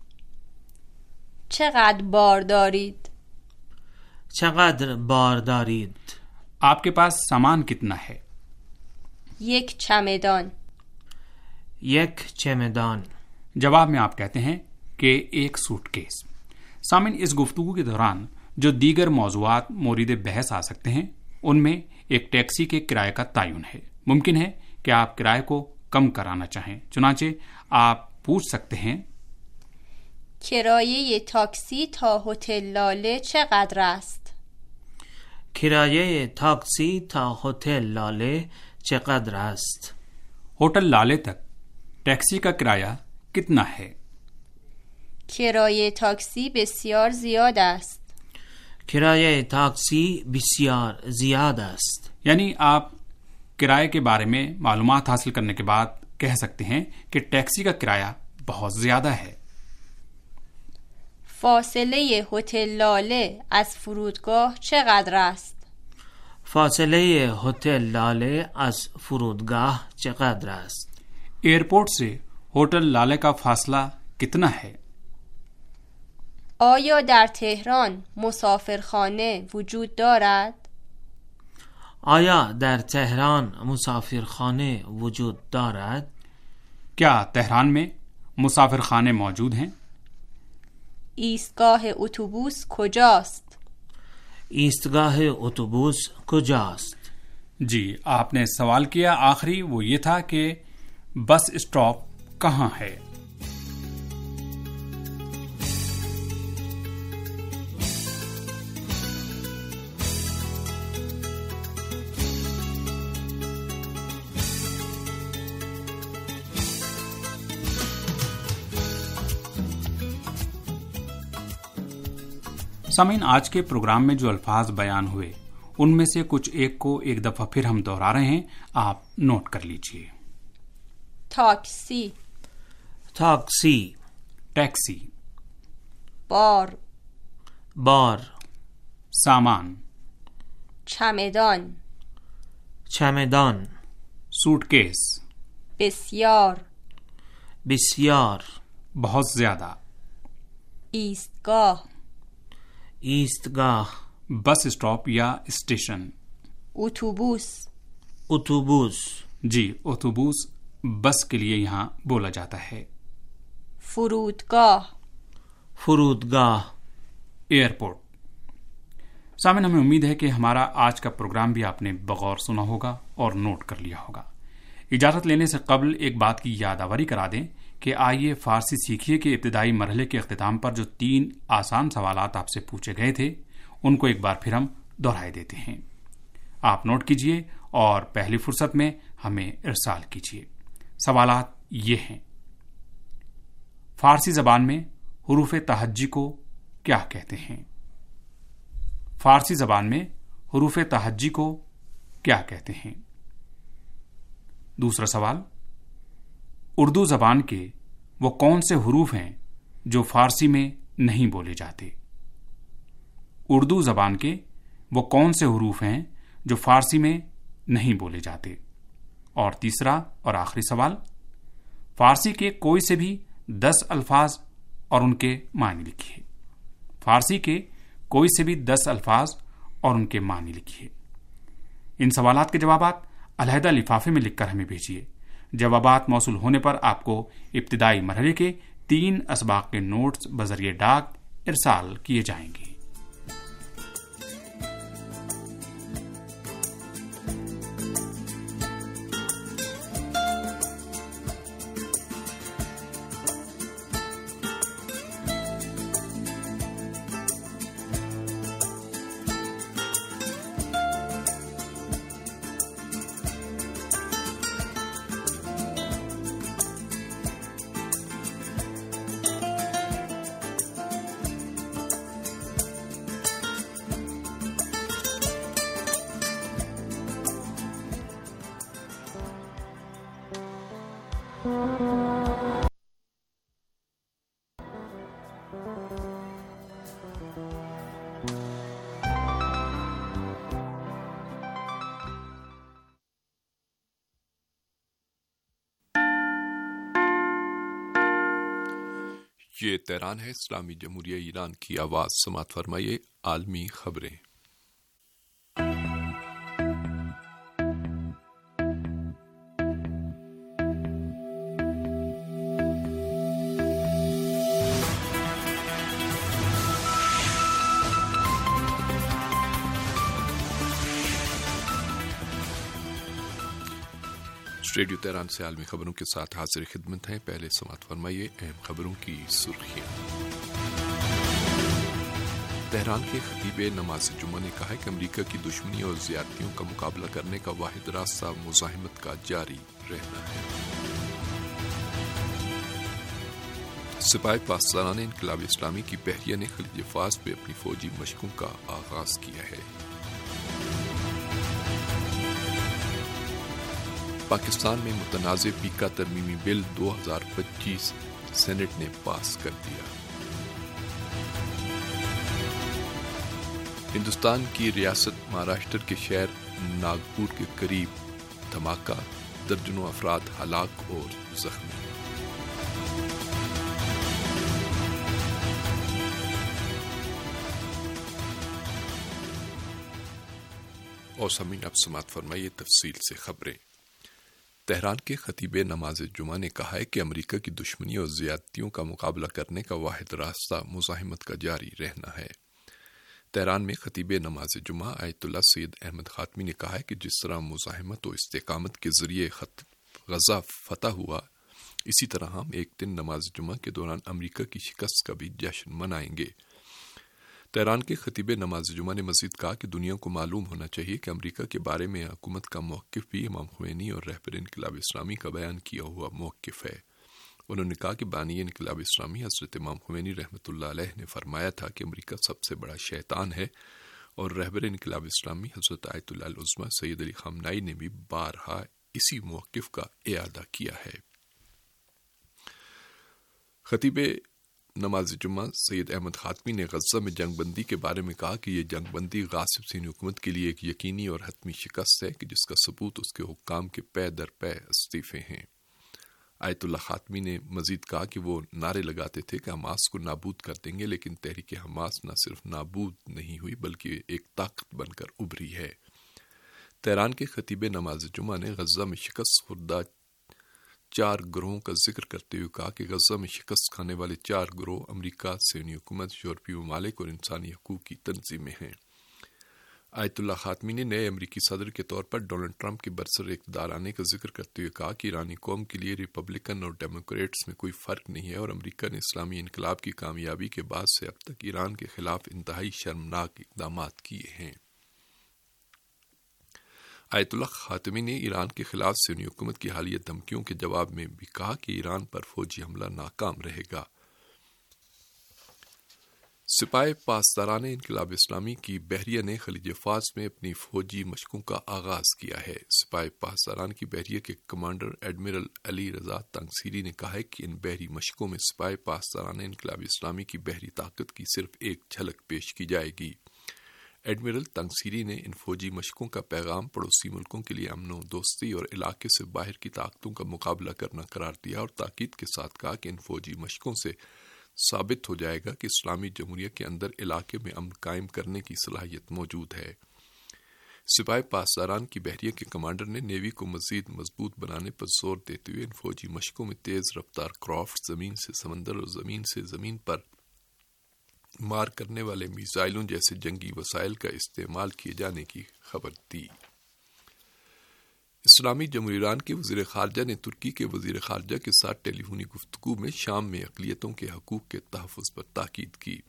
چقدر بار دارید؟ چقدر بار دارید؟ آپ کے پاس سامان کتنا ہے؟ یک چمدان۔ یک چمدان۔ جواب میں آپ کہتے ہیں کہ ایک سوٹ کیس۔ سامعین، اس گفتگو کے دوران جو دیگر موضوعات مورد بحث آ سکتے ہیں ان میں ایک ٹیکسی کے کرائے کا تعین ہے۔ ممکن ہے کہ آپ کرائے کو کم کرانا چاہیں، چنانچہ آپ پوچھ سکتے ہیں کرایه تاکسی تا هتل لاله چقدر است؟ کرایه تاکسی تا هتل لاله چقدر است؟ ہوٹل لالے تک ٹیکسی کا کرایہ کتنا ہے؟ کرایه تاکسی بسیار زیاد است۔ کرایه تاکسی بسیار زیاد است۔ یعنی آپ کرائے کے بارے میں معلومات حاصل کرنے کے بعد کہہ سکتے ہیں کہ ٹیکسی کا کرایہ بہت زیادہ ہے۔ فاصله هتل لاله از فرودگاه چقدر است؟ فاصله هتل لاله از فرودگاه چقدر است؟ ایئرپورٹ سے ہوٹل لالے کا فاصلہ کتنا ہے؟ آیا در تهران مسافرخانه وجود دارد؟ آیا در تهران مسافرخانه وجود دارد؟ کیا تہران میں مسافرخانے موجود ہیں؟ ایستگاه اتوبوس کجاست؟ ایستگاه اتوبوس کجاست؟ جی، آپ نے سوال کیا آخری وہ یہ تھا کہ بس اسٹاپ کہاں ہے۔ سامعین، آج کے پروگرام میں جو الفاظ بیان ہوئے ان میں سے کچھ ایک کو ایک دفعہ پھر ہم دوہرا رہے ہیں، آپ نوٹ کر لیجئے۔ تاکسی، تاکسی، ٹیکسی، بار، بار، سامان، چمدان، چمدان، سوٹ کیس، بسیار، بسیار، بہت زیادہ، ایستگاه، ایستگاہ، بس اسٹاپ یا اسٹیشن، اتوبوس، اتوبوس، جی اتوبوس بس کے لیے یہاں بولا جاتا ہے۔ فرودگاه، فرودگاہ، ایئرپورٹ۔ سامعین، ہمیں امید ہے کہ ہمارا آج کا پروگرام بھی آپ نے بغور سنا ہوگا اور نوٹ کر لیا ہوگا۔ اجازت لینے سے قبل ایک بات کی یادآوری کرا دیں کہ آئیے فارسی سیکھیے کہ ابتدائی مرحلے کے اختتام پر جو تین آسان سوالات آپ سے پوچھے گئے تھے ان کو ایک بار پھر ہم دہرائے دیتے ہیں۔ آپ نوٹ کیجئے اور پہلی فرصت میں ہمیں ارسال کیجئے۔ سوالات یہ ہیں: فارسی زبان میں حروف تہجی کو کیا کہتے ہیں؟ فارسی زبان میں حروف تہجی کو کیا کہتے ہیں؟ دوسرا سوال: اردو زبان کے وہ کون سے حروف ہیں جو فارسی میں نہیں بولے جاتے؟ اردو زبان کے وہ کون سے حروف ہیں جو فارسی میں نہیں بولے جاتے؟ اور تیسرا اور آخری سوال: فارسی کے کوئی سے بھی دس الفاظ اور ان کے معنی لکھیے۔ فارسی کے کوئی سے بھی دس الفاظ اور ان کے معنی لکھیے۔ ان سوالات کے جوابات علیحدہ لفافے میں لکھ کر ہمیں بھیجیے۔ جوابات موصول ہونے پر آپ کو ابتدائی مرحلے کے تین اسباق کے نوٹس بذریعہ ڈاک ارسال کیے جائیں گے۔ یہ تہران ہے، اسلامی جمہوریہ ایران کی آواز۔ سماعت فرمائیے عالمی خبریں۔ ریڈیو تہران سے عالمی خبروں کے ساتھ حاضر خدمت ہیں۔ پہلے سماعت فرمائیے اہم خبروں کی سرخیاں۔ تہران کے خطیب نماز جمعہ نے کہا کہ امریکہ کی دشمنی اور زیادتیوں کا مقابلہ کرنے کا واحد راستہ مزاحمت کا جاری رہنا ہے۔ سپاہی پاسداران انقلاب اسلامی کی بحریہ نے خلیج فارس پہ اپنی فوجی مشقوں کا آغاز کیا ہے۔ پاکستان میں متنازع پیکا ترمیمی بل دو ہزار پچیس سینٹ نے پاس کر دیا۔ ہندوستان کی ریاست مہاراشٹر کے شہر ناگپور کے قریب دھماکہ، درجنوں افراد ہلاک اور زخمی۔ اور سامعین اب سماعت فرمائیے تفصیل سے خبریں۔ تہران کے خطیب نماز جمعہ نے کہا ہے کہ امریکہ کی دشمنی اور زیادتیوں کا مقابلہ کرنے کا واحد راستہ مزاحمت کا جاری رہنا ہے۔ تہران میں خطیب نماز جمعہ آیت اللہ سید احمد خاتمی نے کہا ہے کہ جس طرح مزاحمت و استقامت کے ذریعے غزہ فتح ہوا، اسی طرح ہم ایک دن نماز جمعہ کے دوران امریکہ کی شکست کا بھی جشن منائیں گے۔ تہران کے خطیب نماز جمعہ نے مزید کہا کہ دنیا کو معلوم ہونا چاہیے کہ امریکہ کے بارے میں حکومت کا موقف بھی امام خمینی اور رہبر انقلاب اسلامی کا بیان کیا ہوا موقف ہے۔ انہوں نے کہا کہ بانی انقلاب اسلامی حضرت امام خمینی رحمۃ اللہ علیہ نے فرمایا تھا کہ امریکہ سب سے بڑا شیطان ہے، اور رہبر انقلاب اسلامی حضرت آیت اللہ العظمیٰ سید علی خامنہئی نے بھی بارہا اسی موقف کا اعادہ کیا ہے۔ خطیب نماز جمعہ سید احمد خاتمی نے غزہ میں جنگ بندی کے بارے میں کہا کہ یہ جنگ بندی غاصب صہیونی حکومت کے لیے ایک یقینی اور حتمی شکست ہے کہ جس کا ثبوت اس کے حکام کے پے در پے استعفے ہیں۔ آیت اللہ خاتمی نے مزید کہا کہ وہ نعرے لگاتے تھے کہ حماس کو نابود کر دیں گے، لیکن تحریک حماس نہ صرف نابود نہیں ہوئی بلکہ ایک طاقت بن کر ابھری ہے۔ تہران کے خطیب نماز جمعہ نے غزہ میں شکست خوردہ چار گروہوں کا ذکر کرتے ہوئے کہا کہ غزہ میں شکست کھانے والے چار گروہ امریکہ، صہیونی حکومت، یورپی ممالک اور انسانی حقوق کی تنظیمیں ہیں۔ آیت اللہ خاتمی نے نئے امریکی صدر کے طور پر ڈونلڈ ٹرمپ کے برسر اقتدار آنے کا ذکر کرتے ہوئے کہا کہ ایرانی قوم کے لیے ریپبلکن اور ڈیموکریٹس میں کوئی فرق نہیں ہے، اور امریکہ نے اسلامی انقلاب کی کامیابی کے بعد سے اب تک ایران کے خلاف انتہائی شرمناک اقدامات کیے ہیں۔ آیت اللہ خاتمی نے ایران کے خلاف صہیونی حکومت کی حالیہ دھمکیوں کے جواب میں بھی کہا کہ ایران پر فوجی حملہ ناکام رہے گا۔ سپاہ پاسداران انقلاب اسلامی کی بحریہ نے خلیج فارس میں اپنی فوجی مشقوں کا آغاز کیا ہے۔ سپاہ پاسداران کی بحریہ کے کمانڈر ایڈمرل علی رضا تنگسیری نے کہا ہے کہ ان بحری مشقوں میں سپاہ پاسداران انقلاب اسلامی کی بحری طاقت کی صرف ایک جھلک پیش کی جائے گی۔ ایڈمرل تنگسیری نے ان فوجی مشقوں کا پیغام پڑوسی ملکوں کے لیے امن و دوستی اور علاقے سے باہر کی طاقتوں کا مقابلہ کرنا قرار دیا، اور تاکید کے ساتھ کہا کہ ان فوجی مشقوں سے ثابت ہو جائے گا کہ اسلامی جمہوریہ کے اندر علاقے میں امن قائم کرنے کی صلاحیت موجود ہے۔ سپاہ پاسداران کی بحریہ کے کمانڈر نے نیوی کو مزید مضبوط بنانے پر زور دیتے ہوئے ان فوجی مشقوں میں تیز رفتار کرافٹ، زمین سے سمندر اور زمین سے زمین پر مار کرنے والے میزائلوں جیسے جنگی وسائل کا استعمال کیے جانے کی خبر دی۔ اسلامی جمہوریہ ایران کے وزیر خارجہ نے ترکی کے وزیر خارجہ کے ساتھ ٹیلی فونی گفتگو میں شام میں اقلیتوں کے حقوق کے تحفظ پر تاکید کی۔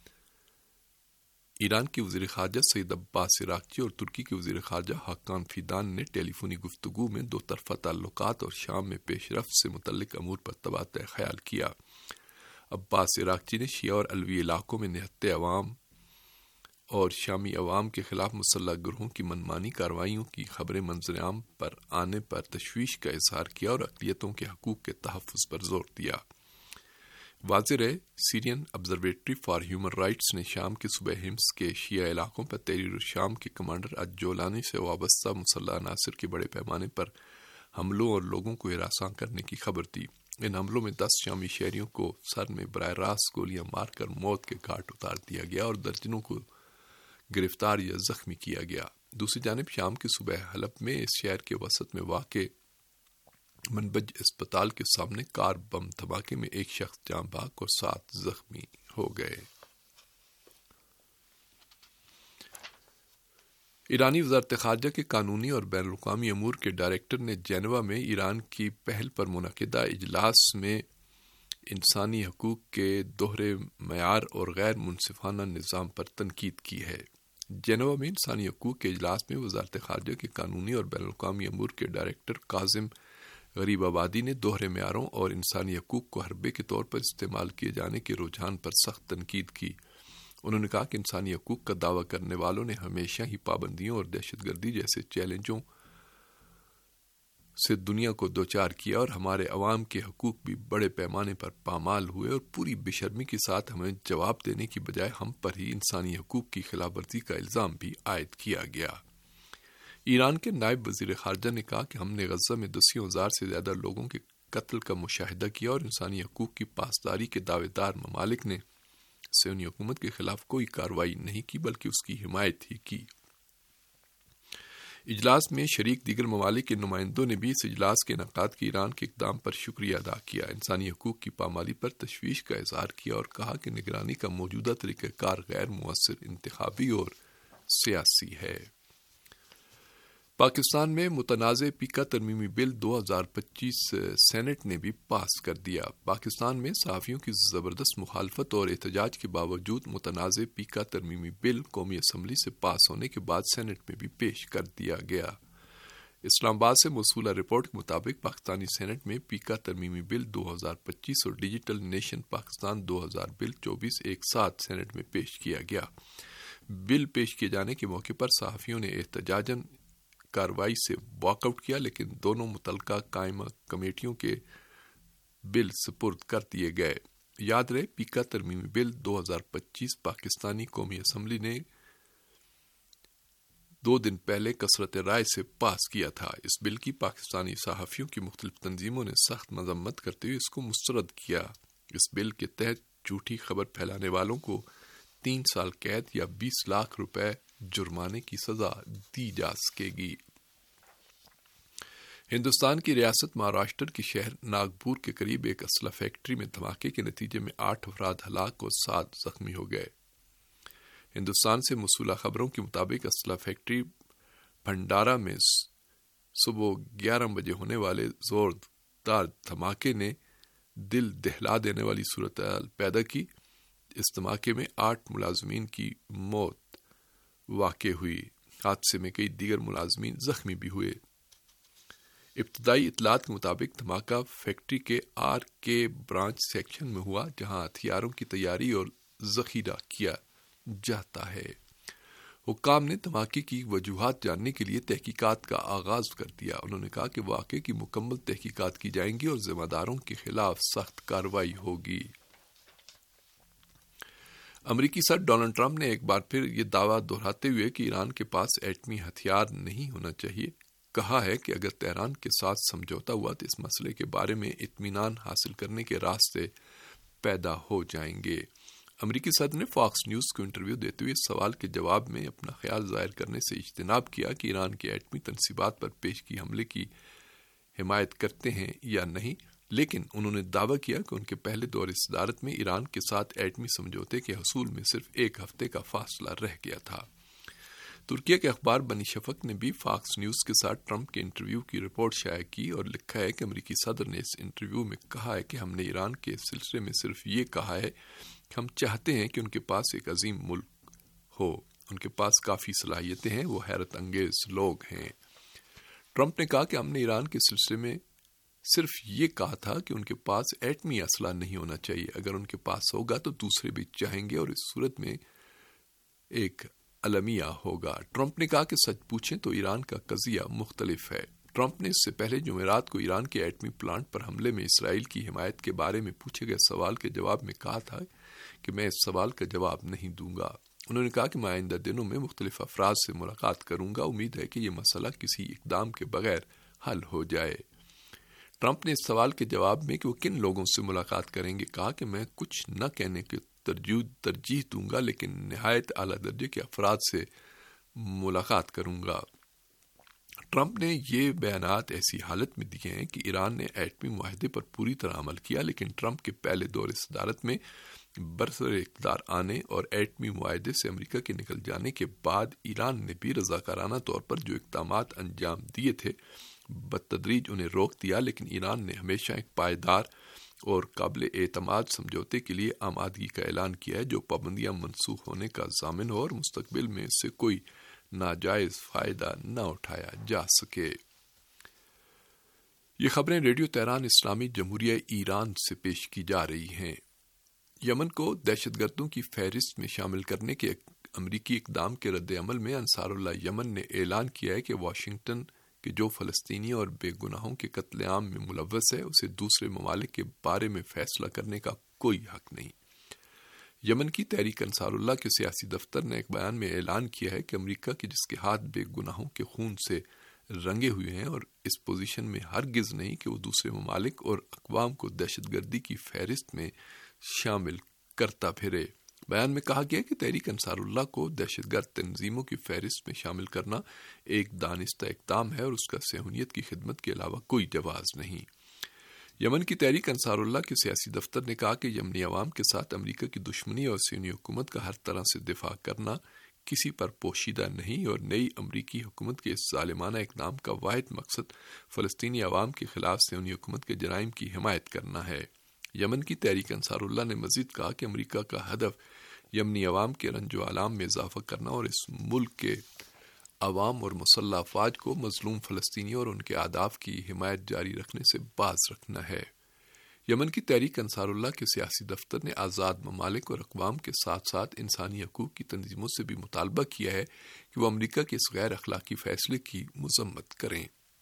ایران کے وزیر خارجہ سید عباس عراقچی اور ترکی کے وزیر خارجہ حاکان فیدان نے ٹیلی فونی گفتگو میں دو طرفہ تعلقات اور شام میں پیش رفت سے متعلق امور پر تبادلہ خیال کیا۔ عباس عراقچی نے شیعہ اور علوی علاقوں میں نہتے عوام اور شامی عوام کے خلاف مسلح گروہوں کی منمانی کارروائیوں کی خبریں منظر عام پر آنے پر تشویش کا اظہار کیا اور اقلیتوں کے حقوق کے تحفظ پر زور دیا۔ واضح رہے، Syrian Observatory for Human Rights نے شام کے صوبہ حمص کے شیعہ علاقوں پر تحریر الشام کے کمانڈر الجولانی سے وابستہ مسلح عناصر کے بڑے پیمانے پر حملوں اور لوگوں کو ہراساں کرنے کی خبر دی۔ ان حملوں میں دس شامی شہریوں کو سر میں براہ راست گولیاں مار کر موت کے گھاٹ اتار دیا گیا اور درجنوں کو گرفتار یا زخمی کیا گیا۔ دوسری جانب شام کے صوبہ حلب میں اس شہر کے وسط میں واقع منبج اسپتال کے سامنے کار بم دھماکے میں ایک شخص جاں بحق اور سات زخمی ہو گئے۔ ایرانی وزارت خارجہ کے قانونی اور بین الاقوامی امور کے ڈائریکٹر نے جنیوا میں ایران کی پہل پر منعقدہ اجلاس میں انسانی حقوق کے دوہرے معیار اور غیر منصفانہ نظام پر تنقید کی ہے۔ جنیوا میں انسانی حقوق کے اجلاس میں وزارت خارجہ کے قانونی اور بین الاقوامی امور کے ڈائریکٹر کاظم غریب آبادی نے دوہرے معیاروں اور انسانی حقوق کو حربے کے طور پر استعمال کیے جانے کے رجحان پر سخت تنقید کی۔ انہوں نے کہا کہ انسانی حقوق کا دعویٰ کرنے والوں نے ہمیشہ ہی پابندیوں اور دہشت گردی جیسے چیلنجوں سے دنیا کو دوچار کیا اور ہمارے عوام کے حقوق بھی بڑے پیمانے پر پامال ہوئے، اور پوری بے شرمی کے ساتھ ہمیں جواب دینے کی بجائے ہم پر ہی انسانی حقوق کی خلاف ورزی کا الزام بھی عائد کیا گیا۔ ایران کے نائب وزیر خارجہ نے کہا کہ ہم نے غزہ میں دسیوں ہزار سے زیادہ لوگوں کے قتل کا مشاہدہ کیا اور انسانی حقوق کی پاسداری کے دعوے دار ممالک نے صہیونی حکومت کے خلاف کوئی کارروائی نہیں کی بلکہ اس کی حمایت ہی کی۔ اجلاس میں شریک دیگر ممالک کے نمائندوں نے بھی اس اجلاس کے انعقاد کے ایران کے اقدام پر شکریہ ادا کیا، انسانی حقوق کی پامالی پر تشویش کا اظہار کیا اور کہا کہ نگرانی کا موجودہ طریقہ کار غیر مؤثر، انتخابی اور سیاسی ہے۔ پاکستان میں متنازع پیکا ترمیمی بل دو ہزار پچیس سینٹ نے بھی پاس کر دیا۔ پاکستان میں صحافیوں کی زبردست مخالفت اور احتجاج کے باوجود متنازع پیکا ترمیمی بل قومی اسمبلی سے پاس ہونے کے بعد سینٹ میں بھی پیش کر دیا گیا۔ اسلام آباد سے موصولہ رپورٹ کے مطابق پاکستانی سینٹ میں پیکا ترمیمی بل دو ہزار پچیس اور ڈیجیٹل نیشن پاکستان دو ہزار بل چوبیس ایک ساتھ سینٹ میں پیش کیا گیا۔ بل پیش کیے جانے کے موقع پر صحافیوں نے احتجاجاً کارروائی سے واک آؤٹ کیا، لیکن دونوں متعلقہ قائمہ کمیٹیوں کے بل سپرد کر دیے گئے۔ یاد رہے پیکا ترمیمی بل دو ہزار پچیس پاکستانی قومی اسمبلی نے دو دن پہلے کثرت رائے سے پاس کیا تھا۔ اس بل کی پاکستانی صحافیوں کی مختلف تنظیموں نے سخت مذمت کرتے ہوئے اس کو مسترد کیا۔ اس بل کے تحت جھوٹی خبر پھیلانے والوں کو تین سال قید یا بیس لاکھ روپے جرمانے کی سزا دی جا سکے گی۔ ہندوستان کی ریاست مہاراشٹر کے شہر ناگپور کے قریب ایک اسلحہ فیکٹری میں دھماکے کے نتیجے میں آٹھ افراد ہلاک اور سات زخمی ہو گئے۔ ہندوستان سے موصولہ خبروں کے مطابق اسلحہ فیکٹری بھنڈارا میں صبح گیارہ بجے ہونے والے زوردار دھماکے نے دل دہلا دینے والی صورتحال پیدا کی۔ اس دھماکے میں آٹھ ملازمین کی موت واقع ہوئی۔ حادثے میں کئی دیگر ملازمین زخمی بھی ہوئے۔ ابتدائی اطلاعات کے مطابق دھماکہ فیکٹری کے آر کے برانچ سیکشن میں ہوا، جہاں ہتھیاروں کی تیاری اور ذخیرہ کیا جاتا ہے۔ حکام نے دھماکے کی وجوہات جاننے کے لیے تحقیقات کا آغاز کر دیا۔ انہوں نے کہا کہ واقعے کی مکمل تحقیقات کی جائیں گی اور ذمہ داروں کے خلاف سخت کارروائی ہوگی۔ امریکی صدر ڈونلڈ ٹرمپ نے ایک بار پھر یہ دعویٰ دہراتے ہوئے کہ ایران کے پاس ایٹمی ہتھیار نہیں ہونا چاہیے کہا ہے کہ اگر تہران کے ساتھ سمجھوتا ہوا تو اس مسئلے کے بارے میں اطمینان حاصل کرنے کے راستے پیدا ہو جائیں گے۔ امریکی صدر نے فاکس نیوز کو انٹرویو دیتے ہوئے اس سوال کے جواب میں اپنا خیال ظاہر کرنے سے اجتناب کیا کہ ایران کے ایٹمی تنصیبات پر پیش کی حملے کی حمایت کرتے ہیں یا نہیں، لیکن انہوں نے دعویٰ کیا کہ ان کے پہلے دور صدارت میں ایران کے ساتھ ایٹمی سمجھوتے کے حصول میں صرف ایک ہفتے کا فاصلہ رہ گیا تھا۔ ترکیہ کے اخبار بنی شفق نے بھی فاکس نیوز کے ساتھ ٹرمپ کے انٹرویو کی رپورٹ شائع کی اور لکھا ہے کہ امریکی صدر نے اس انٹرویو میں کہا ہے کہ ہم نے ایران کے سلسلے میں صرف یہ کہا ہے کہ ہم چاہتے ہیں کہ ان کے پاس ایک عظیم ملک ہو، ان کے پاس کافی صلاحیتیں ہیں، وہ حیرت انگیز لوگ ہیں۔ ٹرمپ نے کہا کہ ہم نے ایران کے سلسلے میں صرف یہ کہا تھا کہ ان کے پاس ایٹمی اسلحہ نہیں ہونا چاہیے، اگر ان کے پاس ہوگا تو دوسرے بھی چاہیں گے اور اس صورت میں ایک المیہ ہوگا۔ ٹرمپ نے کہا کہ سچ پوچھیں تو ایران کا قضیہ مختلف ہے۔ ٹرمپ نے اس سے پہلے جمعرات کو ایران کے ایٹمی پلانٹ پر حملے میں اسرائیل کی حمایت کے بارے میں پوچھے گئے سوال کے جواب میں کہا تھا کہ میں اس سوال کا جواب نہیں دوں گا۔ انہوں نے کہا کہ میں آئندہ دنوں میں مختلف افراد سے ملاقات کروں گا، امید ہے کہ یہ مسئلہ کسی اقدام کے بغیر حل ہو جائے۔ ٹرمپ نے اس سوال کے جواب میں کہ وہ کن لوگوں سے ملاقات کریں گے کہا کہ میں کچھ نہ کہنے کے ترجیح دوں گا، لیکن نہایت اعلیٰ درجے کے افراد سے ملاقات کروں گا۔ ٹرمپ نے یہ بیانات ایسی حالت میں دیے ہیں کہ ایران نے ایٹمی معاہدے پر پوری طرح عمل کیا، لیکن ٹرمپ کے پہلے دور صدارت میں برسر اقتدار آنے اور ایٹمی معاہدے سے امریکہ کے نکل جانے کے بعد ایران نے بھی رضاکارانہ طور پر جو اقدامات انجام دیے تھے بتدریج انہیں روک دیا، لیکن ایران نے ہمیشہ ایک پائیدار اور قابل اعتماد سمجھوتے کے لیے آمادگی کا اعلان کیا ہے جو پابندیاں منسوخ ہونے کا ضامن ہو اور مستقبل میں اس سے کوئی ناجائز فائدہ نہ اٹھایا جا سکے۔ یہ خبریں ریڈیو تہران اسلامی جمہوریہ ایران سے پیش کی جا رہی ہیں۔ یمن کو دہشت گردوں کی فہرست میں شامل کرنے کے امریکی اقدام کے رد عمل میں انصار اللہ یمن نے اعلان کیا ہے کہ واشنگٹن کہ جو فلسطینی اور بے گناہوں کے قتل عام میں ملوث ہے اسے دوسرے ممالک کے بارے میں فیصلہ کرنے کا کوئی حق نہیں۔ یمن کی تحریک انصار اللہ کے سیاسی دفتر نے ایک بیان میں اعلان کیا ہے کہ امریکہ کے جس کے ہاتھ بے گناہوں کے خون سے رنگے ہوئے ہیں اور اس پوزیشن میں ہرگز نہیں کہ وہ دوسرے ممالک اور اقوام کو دہشت گردی کی فہرست میں شامل کرتا پھرے۔ بیان میں کہا گیا کہ تحریک انصار اللہ کو دہشت گرد تنظیموں کی فہرست میں شامل کرنا ایک دانستہ اقدام ہے اور اس کا صہیونیت کی خدمت کے علاوہ کوئی جواز نہیں۔ یمن کی تحریک انصار اللہ کے سیاسی دفتر نے کہا کہ یمنی عوام کے ساتھ امریکہ کی دشمنی اور صہیونی حکومت کا ہر طرح سے دفاع کرنا کسی پر پوشیدہ نہیں اور نئی امریکی حکومت کے اس ظالمانہ اقدام کا واحد مقصد فلسطینی عوام کے خلاف صہیونی حکومت کے جرائم کی حمایت کرنا ہے۔ یمن کی تحریک انصار اللہ نے مزید کہا کہ امریکہ کا ہدف یمنی عوام کے رنج و آلام میں اضافہ کرنا اور اس ملک کے عوام اور مسلح افواج کو مظلوم فلسطینیوں اور ان کے اہداف کی حمایت جاری رکھنے سے باز رکھنا ہے۔ یمن کی تحریک انصار اللہ کے سیاسی دفتر نے آزاد ممالک اور اقوام کے ساتھ ساتھ انسانی حقوق کی تنظیموں سے بھی مطالبہ کیا ہے کہ وہ امریکہ کے اس غیر اخلاقی فیصلے کی مذمت کریں۔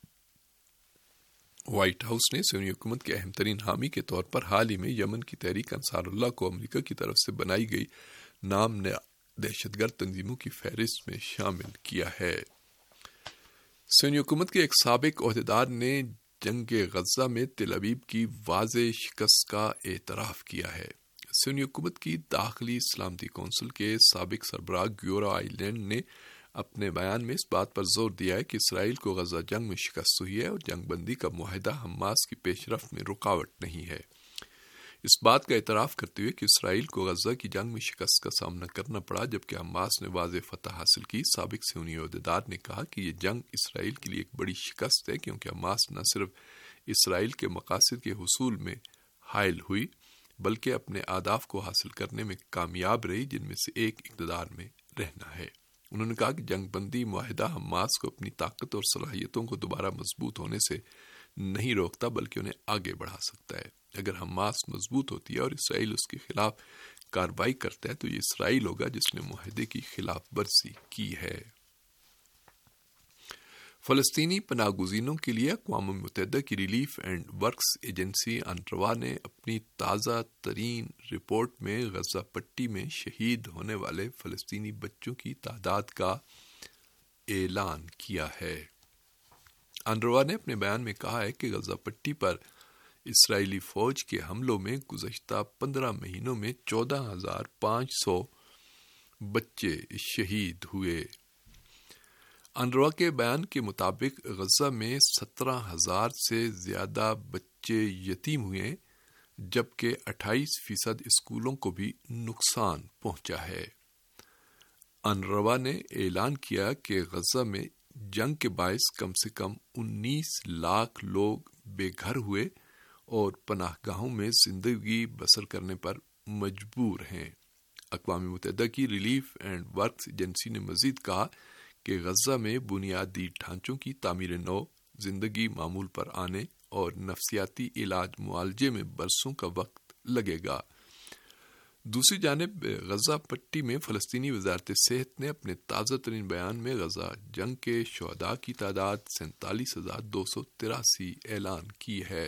وائٹ ہاؤس نے سونی حکومت کے اہم ترین حامی کے طور پر حال ہی میں یمن کی تحریک انصار اللہ کو امریکہ کی طرف سے بنائی گئی نام نہ دہشت گرد تنظیموں کی فہرست میں شامل کیا ہے۔ سونی حکومت کے ایک سابق عہدیدار نے جنگ غزہ میں تل ابیب کی واضح شکست کا اعتراف کیا ہے۔ سونی حکومت کی داخلی سلامتی کونسل کے سابق سربراہ گیورا آئیلینڈ نے اپنے بیان میں اس بات پر زور دیا ہے کہ اسرائیل کو غزہ جنگ میں شکست ہوئی ہے اور جنگ بندی کا معاہدہ حماس کی پیش رفت میں رکاوٹ نہیں ہے۔ اس بات کا اعتراف کرتے ہوئے کہ اسرائیل کو غزہ کی جنگ میں شکست کا سامنا کرنا پڑا جبکہ حماس نے واضح فتح حاصل کی، سابق سونی عہدیدار نے کہا کہ یہ جنگ اسرائیل کے لیے ایک بڑی شکست ہے کیونکہ حماس نہ صرف اسرائیل کے مقاصد کے حصول میں حائل ہوئی بلکہ اپنے اہداف کو حاصل کرنے میں کامیاب رہی، جن میں سے ایک اقتدار میں رہنا ہے۔ انہوں نے کہا کہ جنگ بندی معاہدہ حماس کو اپنی طاقت اور صلاحیتوں کو دوبارہ مضبوط ہونے سے نہیں روکتا بلکہ انہیں آگے بڑھا سکتا ہے۔ اگر حماس مضبوط ہوتی ہے اور اسرائیل اس کے خلاف کارروائی کرتا ہے تو یہ اسرائیل ہوگا جس نے معاہدے کی خلاف ورزی کی ہے۔ فلسطینی پناہ گزینوں کے لیے اقوام متحدہ کی ریلیف اینڈ ورکس ایجنسی انروا نے اپنی تازہ ترین رپورٹ میں غزہ پٹی میں شہید ہونے والے فلسطینی بچوں کی تعداد کا اعلان کیا ہے۔ انروا نے اپنے بیان میں کہا ہے کہ غزہ پٹی پر اسرائیلی فوج کے حملوں میں گزشتہ پندرہ مہینوں میں چودہ ہزار پانچ سو بچے شہید ہوئے۔ انروا کے بیان کے مطابق غزہ میں سترہ ہزار سے زیادہ بچے یتیم ہوئے جبکہ اٹھائیس فیصد اسکولوں کو بھی نقصان پہنچا ہے۔ انروا نے اعلان کیا کہ غزہ میں جنگ کے باعث کم سے کم انیس لاکھ لوگ بے گھر ہوئے اور پناہ گاہوں میں زندگی بسر کرنے پر مجبور ہیں۔ اقوام متحدہ کی ریلیف اینڈ ورکس ایجنسی نے مزید کہا کہ غزہ میں بنیادی ڈھانچوں کی تعمیر نو، زندگی معمول پر آنے اور نفسیاتی علاج معالجے میں برسوں کا وقت لگے گا۔ دوسری جانب غزہ پٹی میں فلسطینی وزارت صحت نے اپنے تازہ ترین بیان میں غزہ جنگ کے شہداء کی تعداد سینتالیس ہزار دو سو تراسی اعلان کی ہے۔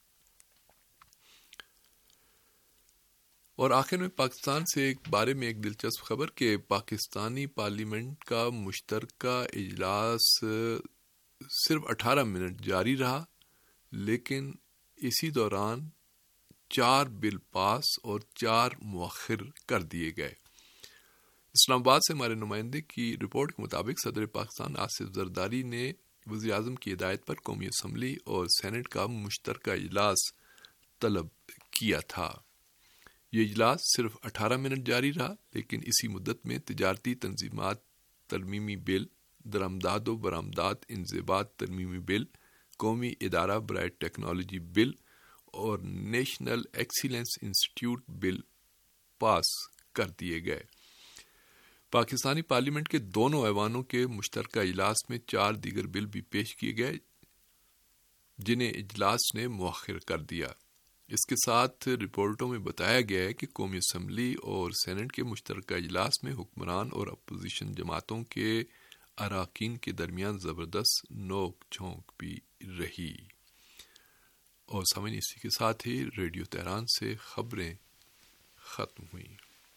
اور آخر میں پاکستان سے ایک بارے میں ایک دلچسپ خبر کہ پاکستانی پارلیمنٹ کا مشترکہ اجلاس صرف اٹھارہ منٹ جاری رہا لیکن اسی دوران چار بل پاس اور چار مؤخر کر دیے گئے۔ اسلام آباد سے ہمارے نمائندے کی رپورٹ کے مطابق صدر پاکستان آصف زرداری نے وزیر اعظم کی ہدایت پر قومی اسمبلی اور سینٹ کا مشترکہ اجلاس طلب کیا تھا۔ یہ اجلاس صرف اٹھارہ منٹ جاری رہا لیکن اسی مدت میں تجارتی تنظیمات ترمیمی بل، درآمدات و برآمدات انضباط ترمیمی بل، قومی ادارہ برائے ٹیکنالوجی بل اور national excellence institute bill pass کر دیے گئے۔ پاکستانی پارلیمنٹ کے دونوں ایوانوں کے مشترکہ اجلاس میں چار دیگر بل بھی پیش کیے گئے جنہیں اجلاس نے مؤخر کر دیا۔ اس کے ساتھ رپورٹوں میں بتایا گیا ہے کہ قومی اسمبلی اور سینٹ کے مشترکہ اجلاس میں حکمران اور اپوزیشن جماعتوں کے اراکین کے درمیان زبردست نوک جھونک بھی رہی۔ اور سامعین اسی کے ساتھ ہی ریڈیو تہران سے خبریں ختم ہوئیں۔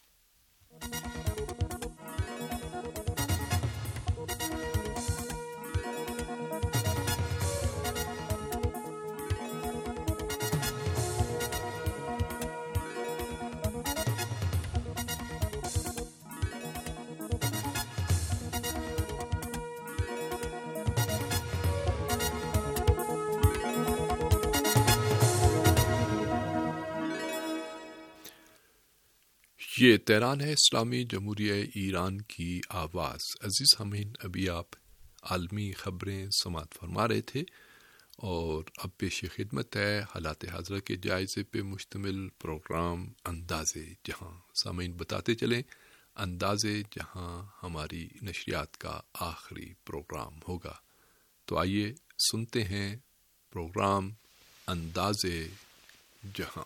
یہ تہران ہے، اسلامی جمہوریہ ایران کی آواز۔ عزیز ہمین، ابھی آپ عالمی خبریں سماعت فرما رہے تھے اور اب پیش خدمت ہے حالات حاضرہ کے جائزے پہ مشتمل پروگرام انداز جہاں۔ سامعین بتاتے چلیں انداز جہاں ہماری نشریات کا آخری پروگرام ہوگا۔ تو آئیے سنتے ہیں پروگرام انداز جہاں۔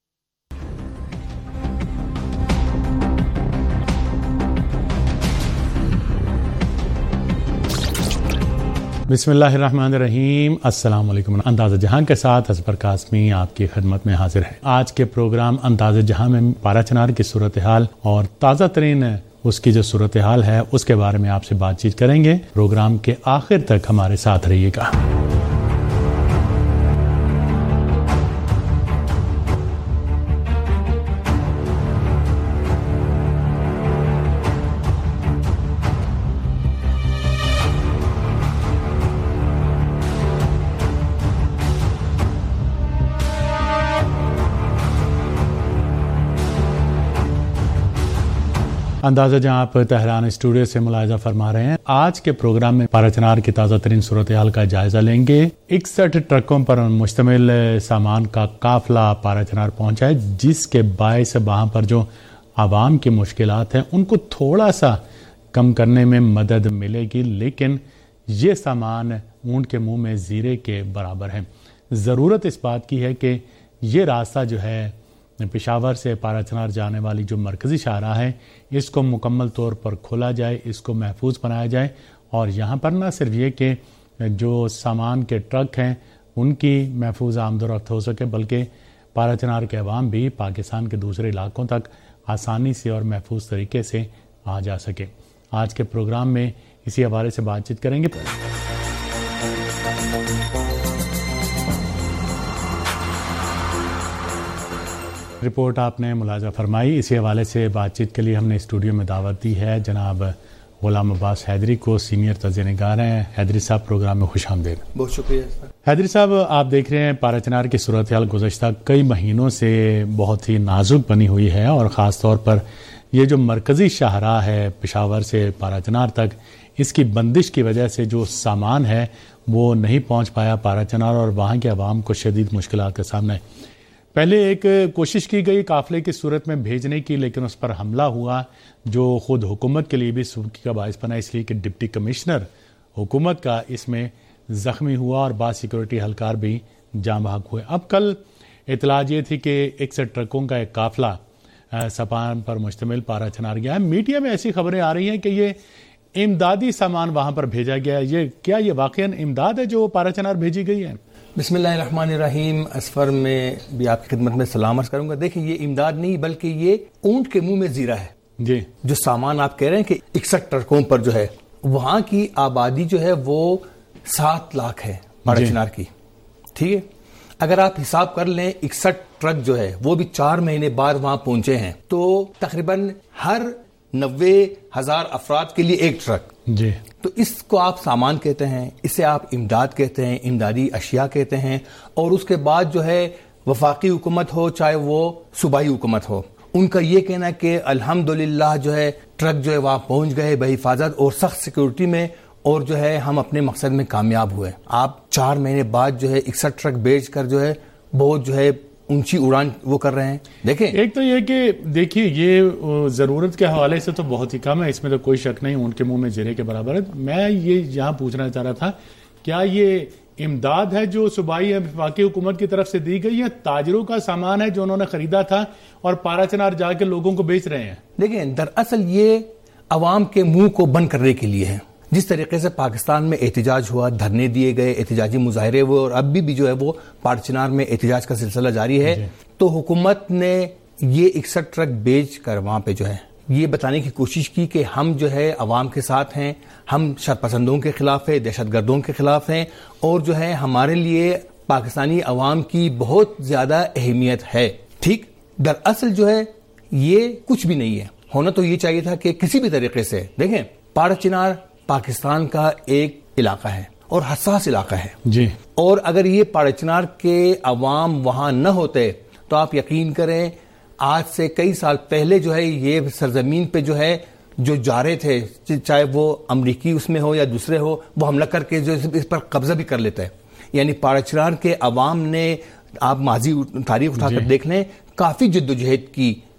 بسم اللہ الرحمن الرحیم۔ السلام علیکم۔ انداز جہاں کے ساتھ اصفر قاسمی آپ کی خدمت میں حاضر ہے۔ آج کے پروگرام انداز جہاں میں پارا چنار کی صورتحال اور تازہ ترین اس کی جو صورتحال ہے اس کے بارے میں آپ سے بات چیت کریں گے۔ پروگرام کے آخر تک ہمارے ساتھ رہیے گا۔ اندازہ جہاں آپ تہران اسٹوڈیو سے ملاحظہ فرما رہے ہیں، آج کے پروگرام میں پارا چنار کی تازہ ترین صورتحال کا جائزہ لیں گے۔ اکسٹھ ٹرکوں پر مشتمل سامان کا قافلہ پارا چنار پہنچا ہے، جس کے باعث وہاں پر جو عوام کی مشکلات ہیں ان کو تھوڑا سا کم کرنے میں مدد ملے گی، لیکن یہ سامان اونٹ کے منہ میں زیرے کے برابر ہے۔ ضرورت اس بات کی ہے کہ یہ راستہ جو ہے پشاور سے پارا چنار جانے والی جو مرکزی شاہراہ ہے اس کو مکمل طور پر کھولا جائے، اس کو محفوظ بنایا جائے، اور یہاں پر نہ صرف یہ کہ جو سامان کے ٹرک ہیں ان کی محفوظ آمد و رفت ہو سکے، بلکہ پارا چنار کے عوام بھی پاکستان کے دوسرے علاقوں تک آسانی سے اور محفوظ طریقے سے آ جا سکے۔ آج کے پروگرام میں اسی حوالے سے بات چیت کریں گے۔ رپورٹ آپ نے ملاحظہ فرمائی، اسی حوالے سے بات چیت کے لیے ہم نے اسٹوڈیو میں دعوت دی ہے جناب غلام عباس حیدری کو، سینئر تجزیہ نگار ہیں۔ حیدری صاحب پروگرام میں خوش آمدید۔ بہت شکریہ حیدری صاحب، آپ دیکھ رہے ہیں پارا چنار کی صورتحال گزشتہ کئی مہینوں سے بہت ہی نازک بنی ہوئی ہے، اور خاص طور پر یہ جو مرکزی شاہراہ ہے پشاور سے پارا چنار تک، اس کی بندش کی وجہ سے جو سامان ہے وہ نہیں پہنچ پایا پارا چنار، اور وہاں کے عوام کو شدید مشکلات کا سامنا ہے۔ پہلے ایک کوشش کی گئی قافلے کی صورت میں بھیجنے کی، لیکن اس پر حملہ ہوا جو خود حکومت کے لیے بھی سبکی کا باعث بنا، اس لیے کہ ڈپٹی کمشنر حکومت کا اس میں زخمی ہوا اور بعض سیکورٹی اہلکار بھی جاں بحق ہوئے۔ اب کل اطلاع یہ تھی کہ اکسٹھ ٹرکوں کا ایک قافلہ سامان پر مشتمل پارا چنار گیا ہے۔ میڈیا میں ایسی خبریں آ رہی ہیں کہ یہ امدادی سامان وہاں پر بھیجا گیا ہے، یہ کیا یہ واقعاً امداد ہے جو پارا چنار بھیجی گئی ہے؟ بسم اللہ الرحمن الرحیم۔ اسفر میں بھی آپ کی خدمت میں سلام عرض کروں گا۔ دیکھیں، یہ امداد نہیں بلکہ یہ اونٹ کے منہ میں زیرہ ہے۔ جی، جو سامان آپ کہہ رہے ہیں کہ اکسٹھ ٹرکوں پر جو ہے، وہاں کی آبادی جو ہے وہ سات لاکھ ہے پارا چنار کی، ٹھیک ہے۔ اگر آپ حساب کر لیں اکسٹھ ٹرک جو ہے وہ بھی چار مہینے بعد وہاں پہنچے ہیں، تو تقریباً ہر نوے ہزار افراد کے لیے ایک ٹرک۔ جی، تو اس کو آپ سامان کہتے ہیں، اسے آپ امداد کہتے ہیں، امدادی اشیاء کہتے ہیں۔ اور اس کے بعد جو ہے وفاقی حکومت ہو چاہے وہ صوبائی حکومت ہو، ان کا یہ کہنا ہے کہ الحمدللہ جو ہے ٹرک جو ہے وہاں پہنچ گئے بحفاظت اور سخت سیکورٹی میں، اور جو ہے ہم اپنے مقصد میں کامیاب ہوئے۔ آپ چار مہینے بعد جو ہے اکسٹھ ٹرک بیچ کر جو ہے بہت جو ہے اونچی اڑان وہ کر رہے ہیں۔ دیکھیں، ایک تو یہ کہ دیکھیے یہ ضرورت کے حوالے سے تو بہت ہی کم ہے، اس میں تو کوئی شک نہیں، ان کے منہ میں زیرے کے برابر ہے۔ میں یہ یہاں پوچھنا چاہ رہا تھا، کیا یہ امداد ہے جو صوبائی وفاقی حکومت کی طرف سے دی گئی، یا تاجروں کا سامان ہے جو انہوں نے خریدا تھا اور پارا چنار جا کے لوگوں کو بیچ رہے ہیں؟ دیکھیں، دراصل یہ عوام کے منہ کو بند کرنے کے لیے ہے۔ جس طریقے سے پاکستان میں احتجاج ہوا، دھرنے دیے گئے، احتجاجی مظاہرے ہوئے، اور اب بھی جو ہے وہ پارا چنار میں احتجاج کا سلسلہ جاری ہے، تو حکومت نے یہ اکسٹھ ٹرک بیچ کر وہاں پہ جو ہے یہ بتانے کی کوشش کی کہ ہم جو ہے عوام کے ساتھ ہیں، ہم شرپسندوں کے خلاف ہیں، دہشت گردوں کے خلاف ہیں، اور جو ہے ہمارے لیے پاکستانی عوام کی بہت زیادہ اہمیت ہے۔ ٹھیک، دراصل جو ہے یہ کچھ بھی نہیں ہے۔ ہونا تو یہ چاہیے تھا کہ کسی بھی طریقے سے، دیکھیں، پارا چنار پاکستان کا ایک علاقہ ہے اور حساس علاقہ ہے جی، اور اگر یہ پارا چنار کے عوام وہاں نہ ہوتے تو آپ یقین کریں آج سے کئی سال پہلے جو ہے یہ سرزمین پہ جو ہے جو جا رہے تھے، چاہے وہ امریکی اس میں ہو یا دوسرے ہو، وہ حملہ کر کے جو اس پر قبضہ بھی کر لیتا ہے۔ یعنی پارا چنار کے عوام نے، آپ ماضی تاریخ اٹھا کر دیکھ لیں، کافی جدوجہد کی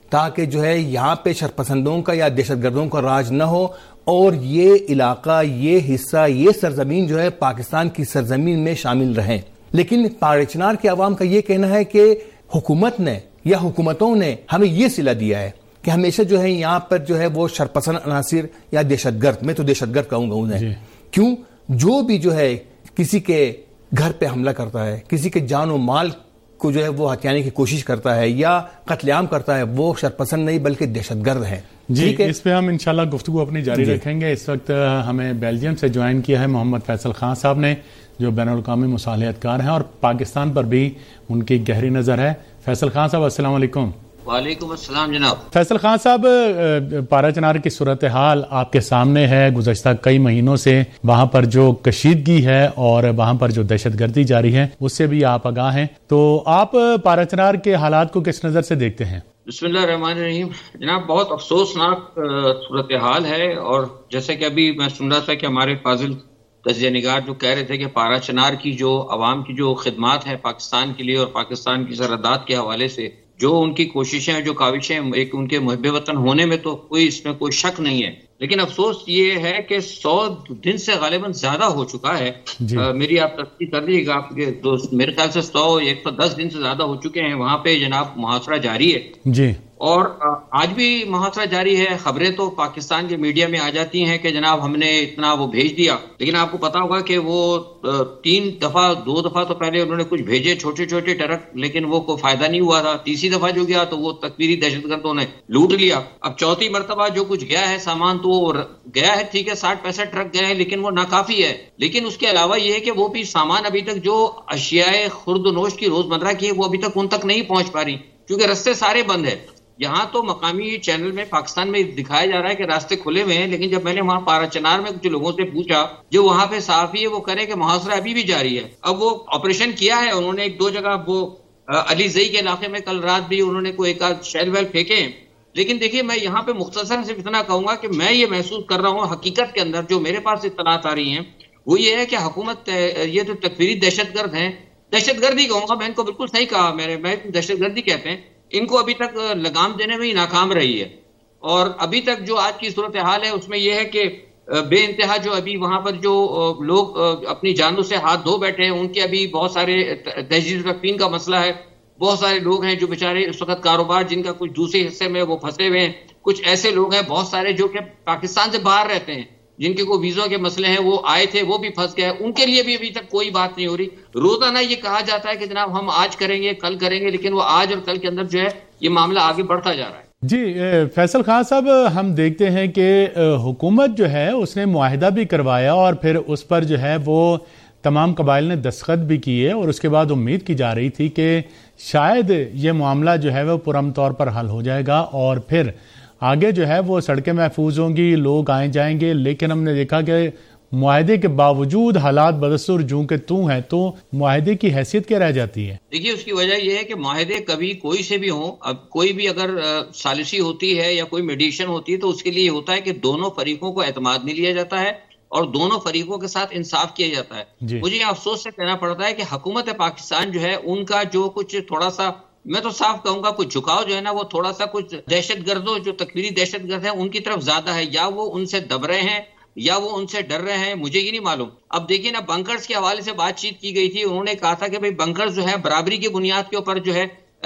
تاکہ جو ہے یہاں پہ شرپسندوں کا یا دہشت گردوں کا راج نہ ہو اور یہ علاقہ، یہ حصہ، یہ سرزمین جو ہے پاکستان کی سرزمین میں شامل رہیں. لیکن پہاڑی چنار کے عوام کا یہ کہنا ہے کہ حکومت نے یا حکومتوں نے ہمیں یہ صلہ دیا ہے کہ ہمیشہ جو ہے یہاں پر جو ہے وہ شرپسند عناصر یا دہشت گرد، میں تو دہشت گرد کہوں گا انہیں جی. کیوں؟ جو بھی جو ہے کسی کے گھر پہ حملہ کرتا ہے، کسی کے جان و مال کو جو ہے وہ ہتھیانے کی کوشش کرتا ہے یا قتل عام کرتا ہے، وہ شرپسند نہیں بلکہ دہشت گرد ہے. جی اس پہ ہم انشاءاللہ گفتگو اپنی جاری جی. رکھیں گے. اس وقت ہمیں بیلجیم سے جوائن کیا ہے محمد فیصل خان صاحب نے، جو بین الاقوامی مصالحت کار ہیں اور پاکستان پر بھی ان کی گہری نظر ہے. فیصل خان صاحب السلام علیکم. وعلیکم السلام جناب. فیصل خان صاحب، پارا چنار کی صورتحال آپ کے سامنے ہے. گزشتہ کئی مہینوں سے وہاں پر جو کشیدگی ہے اور وہاں پر جو دہشت گردی جاری ہے اس سے بھی آپ آگاہ ہیں، تو آپ پارا چنار کے حالات کو کس نظر سے دیکھتے ہیں؟ بسم اللہ الرحمن الرحیم. جناب بہت افسوسناک صورتحال ہے، اور جیسے کہ ابھی میں سن رہا تھا کہ ہمارے فاضل تجزیہ نگار جو کہہ رہے تھے کہ پارا چنار کی جو عوام کی جو خدمات ہیں پاکستان کے لیے اور پاکستان کی سرحدات کے حوالے سے جو ان کی کوششیں ہیں، جو کاوشیں، ایک ان کے محب وطن ہونے میں تو کوئی اس میں کوئی شک نہیں ہے. لیکن افسوس یہ ہے کہ سو دن سے غالباً زیادہ ہو چکا ہے. جی. آ, میری آپ تصدیق کر دیجیے گا، آپ کے دوست میرے خیال سے سو ایک سو دس دن سے زیادہ ہو چکے ہیں. وہاں پہ جناب محاصرہ جاری ہے جی، اور آج بھی محاصرہ جاری ہے. خبریں تو پاکستان کے میڈیا میں آ جاتی ہیں کہ جناب ہم نے اتنا وہ بھیج دیا، لیکن آپ کو پتا ہوگا کہ وہ تین دفعہ دو دفعہ تو پہلے انہوں نے کچھ بھیجے چھوٹے چھوٹے ٹرک، لیکن وہ کوئی فائدہ نہیں ہوا تھا. تیسری دفعہ جو گیا تو وہ تکفیری دہشت گردوں نے لوٹ لیا. اب چوتھی مرتبہ جو کچھ گیا ہے سامان تو وہ گیا ہے، ٹھیک ہے ساٹھ پینسٹھ ٹرک گئے ہیں، لیکن وہ ناکافی ہے. لیکن اس کے علاوہ یہ ہے کہ وہ بھی سامان ابھی تک جو اشیاء خرد و نوش کی روزمرہ کی ہے وہ ابھی تک ان تک نہیں پہنچ پا رہی، کیونکہ راستے سارے بند ہیں. یہاں تو مقامی چینل میں پاکستان میں دکھایا جا رہا ہے کہ راستے کھلے ہوئے ہیں، لیکن جب میں نے وہاں پارا چنار میں کچھ لوگوں سے پوچھا جو وہاں پہ صحافی ہے، وہ کرے کہ محاصرہ ابھی بھی جاری ہے. اب وہ آپریشن کیا ہے انہوں نے ایک دو جگہ، وہ علی زئی کے علاقے میں کل رات بھی انہوں نے کوئی ایک آدھ شیل ویل پھینکے. لیکن دیکھیے میں یہاں پہ مختصر سے اتنا کہوں گا کہ میں یہ محسوس کر رہا ہوں حقیقت کے اندر جو میرے پاس اطلاعات آ رہی ہیں وہ یہ ہے کہ حکومت یہ جو تکفیری دہشت گرد ہیں، دہشت گردی کہوں گا میں ان کو، بالکل صحیح کہا میرے، میں دہشت گردی کہتے ہیں، ان کو ابھی تک لگام دینے میں ہی ناکام رہی ہے. اور ابھی تک جو آج کی صورتحال ہے اس میں یہ ہے کہ بے انتہا جو ابھی وہاں پر جو لوگ اپنی جانوں سے ہاتھ دھو بیٹھے ہیں، ان کے ابھی بہت سارے تہذیب تکفین کا مسئلہ ہے. بہت سارے لوگ ہیں جو بیچارے اس وقت کاروبار جن کا کچھ دوسرے حصے میں وہ پھنسے ہوئے ہیں. کچھ ایسے لوگ ہیں بہت سارے جو کہ پاکستان سے باہر رہتے ہیں، جن کے کوئی ویزوں کے مسئلے ہیں، وہ آئے تھے وہ بھی پھنس گئے، ان کے لیے بھی ابھی تک کوئی بات نہیں ہو رہی. روزانہ یہ کہا جاتا ہے کہ جناب ہم آج کریں گے کل کریں گے، لیکن وہ آج اور کل کے اندر جو ہے یہ معاملہ آگے بڑھتا جا رہا ہے. جی فیصل خان صاحب، ہم دیکھتے ہیں کہ حکومت جو ہے اس نے معاہدہ بھی کروایا اور پھر اس پر جو ہے وہ تمام قبائل نے دستخط بھی کیے، اور اس کے بعد امید کی جا رہی تھی کہ شاید یہ معاملہ جو ہے وہ پرامن طور پر حل ہو جائے گا اور پھر آگے جو ہے وہ سڑکیں محفوظ ہوں گی، لوگ آئیں جائیں گے. لیکن ہم نے دیکھا کہ معاہدے کے باوجود حالات بدستور جوں کے تو ہیں، تو معاہدے کی حیثیت کیا رہ جاتی ہے؟ دیکھیے اس کی وجہ یہ ہے کہ معاہدے کبھی کوئی سے بھی ہوں، اب کوئی بھی اگر ثالثی ہوتی ہے یا کوئی میڈیشن ہوتی ہے تو اس کے لیے ہوتا ہے کہ دونوں فریقوں کو اعتماد میں لیا جاتا ہے اور دونوں فریقوں کے ساتھ انصاف کیا جاتا ہے. جی. مجھے افسوس سے کہنا پڑتا ہے کہ حکومت پاکستان جو ہے ان کا جو کچھ تھوڑا سا، میں تو صاف کہوں گا کچھ جھکاؤ جو ہے نا، وہ تھوڑا سا کچھ دہشت گردوں جو تکفیری دہشت گرد ہیں ان کی طرف زیادہ ہے، یا وہ ان سے دب رہے ہیں یا وہ ان سے ڈر رہے ہیں، مجھے یہ نہیں معلوم. اب دیکھیے نا، بنکرز کے حوالے سے بات چیت کی گئی تھی، انہوں نے کہا تھا کہ بھائی بنکرز جو ہے برابری کی بنیاد کے اوپر جو ہے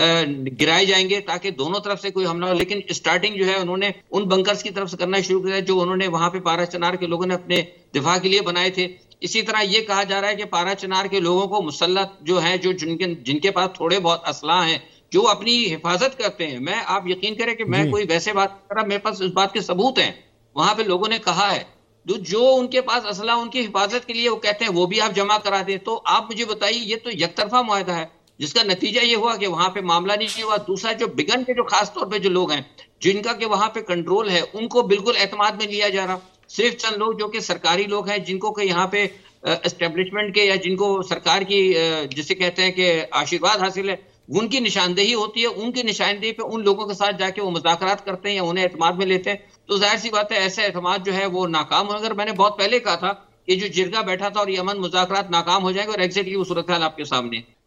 گرائے جائیں گے تاکہ دونوں طرف سے کوئی حملہ ہو. لیکن اسٹارٹنگ جو ہے انہوں نے ان بنکرز کی طرف سے کرنا شروع کیا جو انہوں نے وہاں پہ پارا چنار کے لوگوں نے اپنے دفاع کے لیے بنائے تھے. اسی طرح یہ کہا جا رہا ہے کہ پارا چنار کے لوگوں کو مسلط جو ہیں، جو جن کے جن کے پاس تھوڑے بہت اسلحہ ہیں، جو اپنی حفاظت کرتے ہیں. میں آپ یقین کریں کہ میں کوئی ویسے بات کر رہا، میرے پاس اس بات کے ثبوت ہیں. وہاں پہ لوگوں نے کہا ہے جو ان کے پاس اسلحہ ان کی حفاظت کے لیے وہ کہتے ہیں وہ بھی آپ جمع کرا دیں. تو آپ مجھے بتائیے، یہ تو یک طرفہ معاہدہ ہے جس کا نتیجہ یہ ہوا کہ وہاں پہ معاملہ نہیں ہوا. دوسرا جو بگن کے جو خاص طور پہ جو لوگ ہیں جن کا کہ وہاں پہ کنٹرول ہے، ان کو بالکل اعتماد میں لیا جا رہا. صرف چند لوگ جو کہ سرکاری لوگ ہیں، جن کو کہ یہاں پہ اسٹیبلشمنٹ کے یا جن کو سرکار کی جسے کہتے ہیں کہ آشیرواد حاصل ہے، ان کی نشاندہی ہوتی ہے. ان کی نشاندہی پہ ان لوگوں کے ساتھ جا کے وہ مذاکرات کرتے ہیں یا انہیں اعتماد میں لیتے ہیں. تو ظاہر سی بات ہے ایسا اعتماد جو ہے وہ ناکام ہو. اگر میں نے بہت پہلے کہا تھا کہ جو جرگہ بیٹھا تھا اور یہ امن مذاکرات ناکام ہو جائیں گے، اور ایگزیکٹلی وہ صورتحال آپ کے سامنے.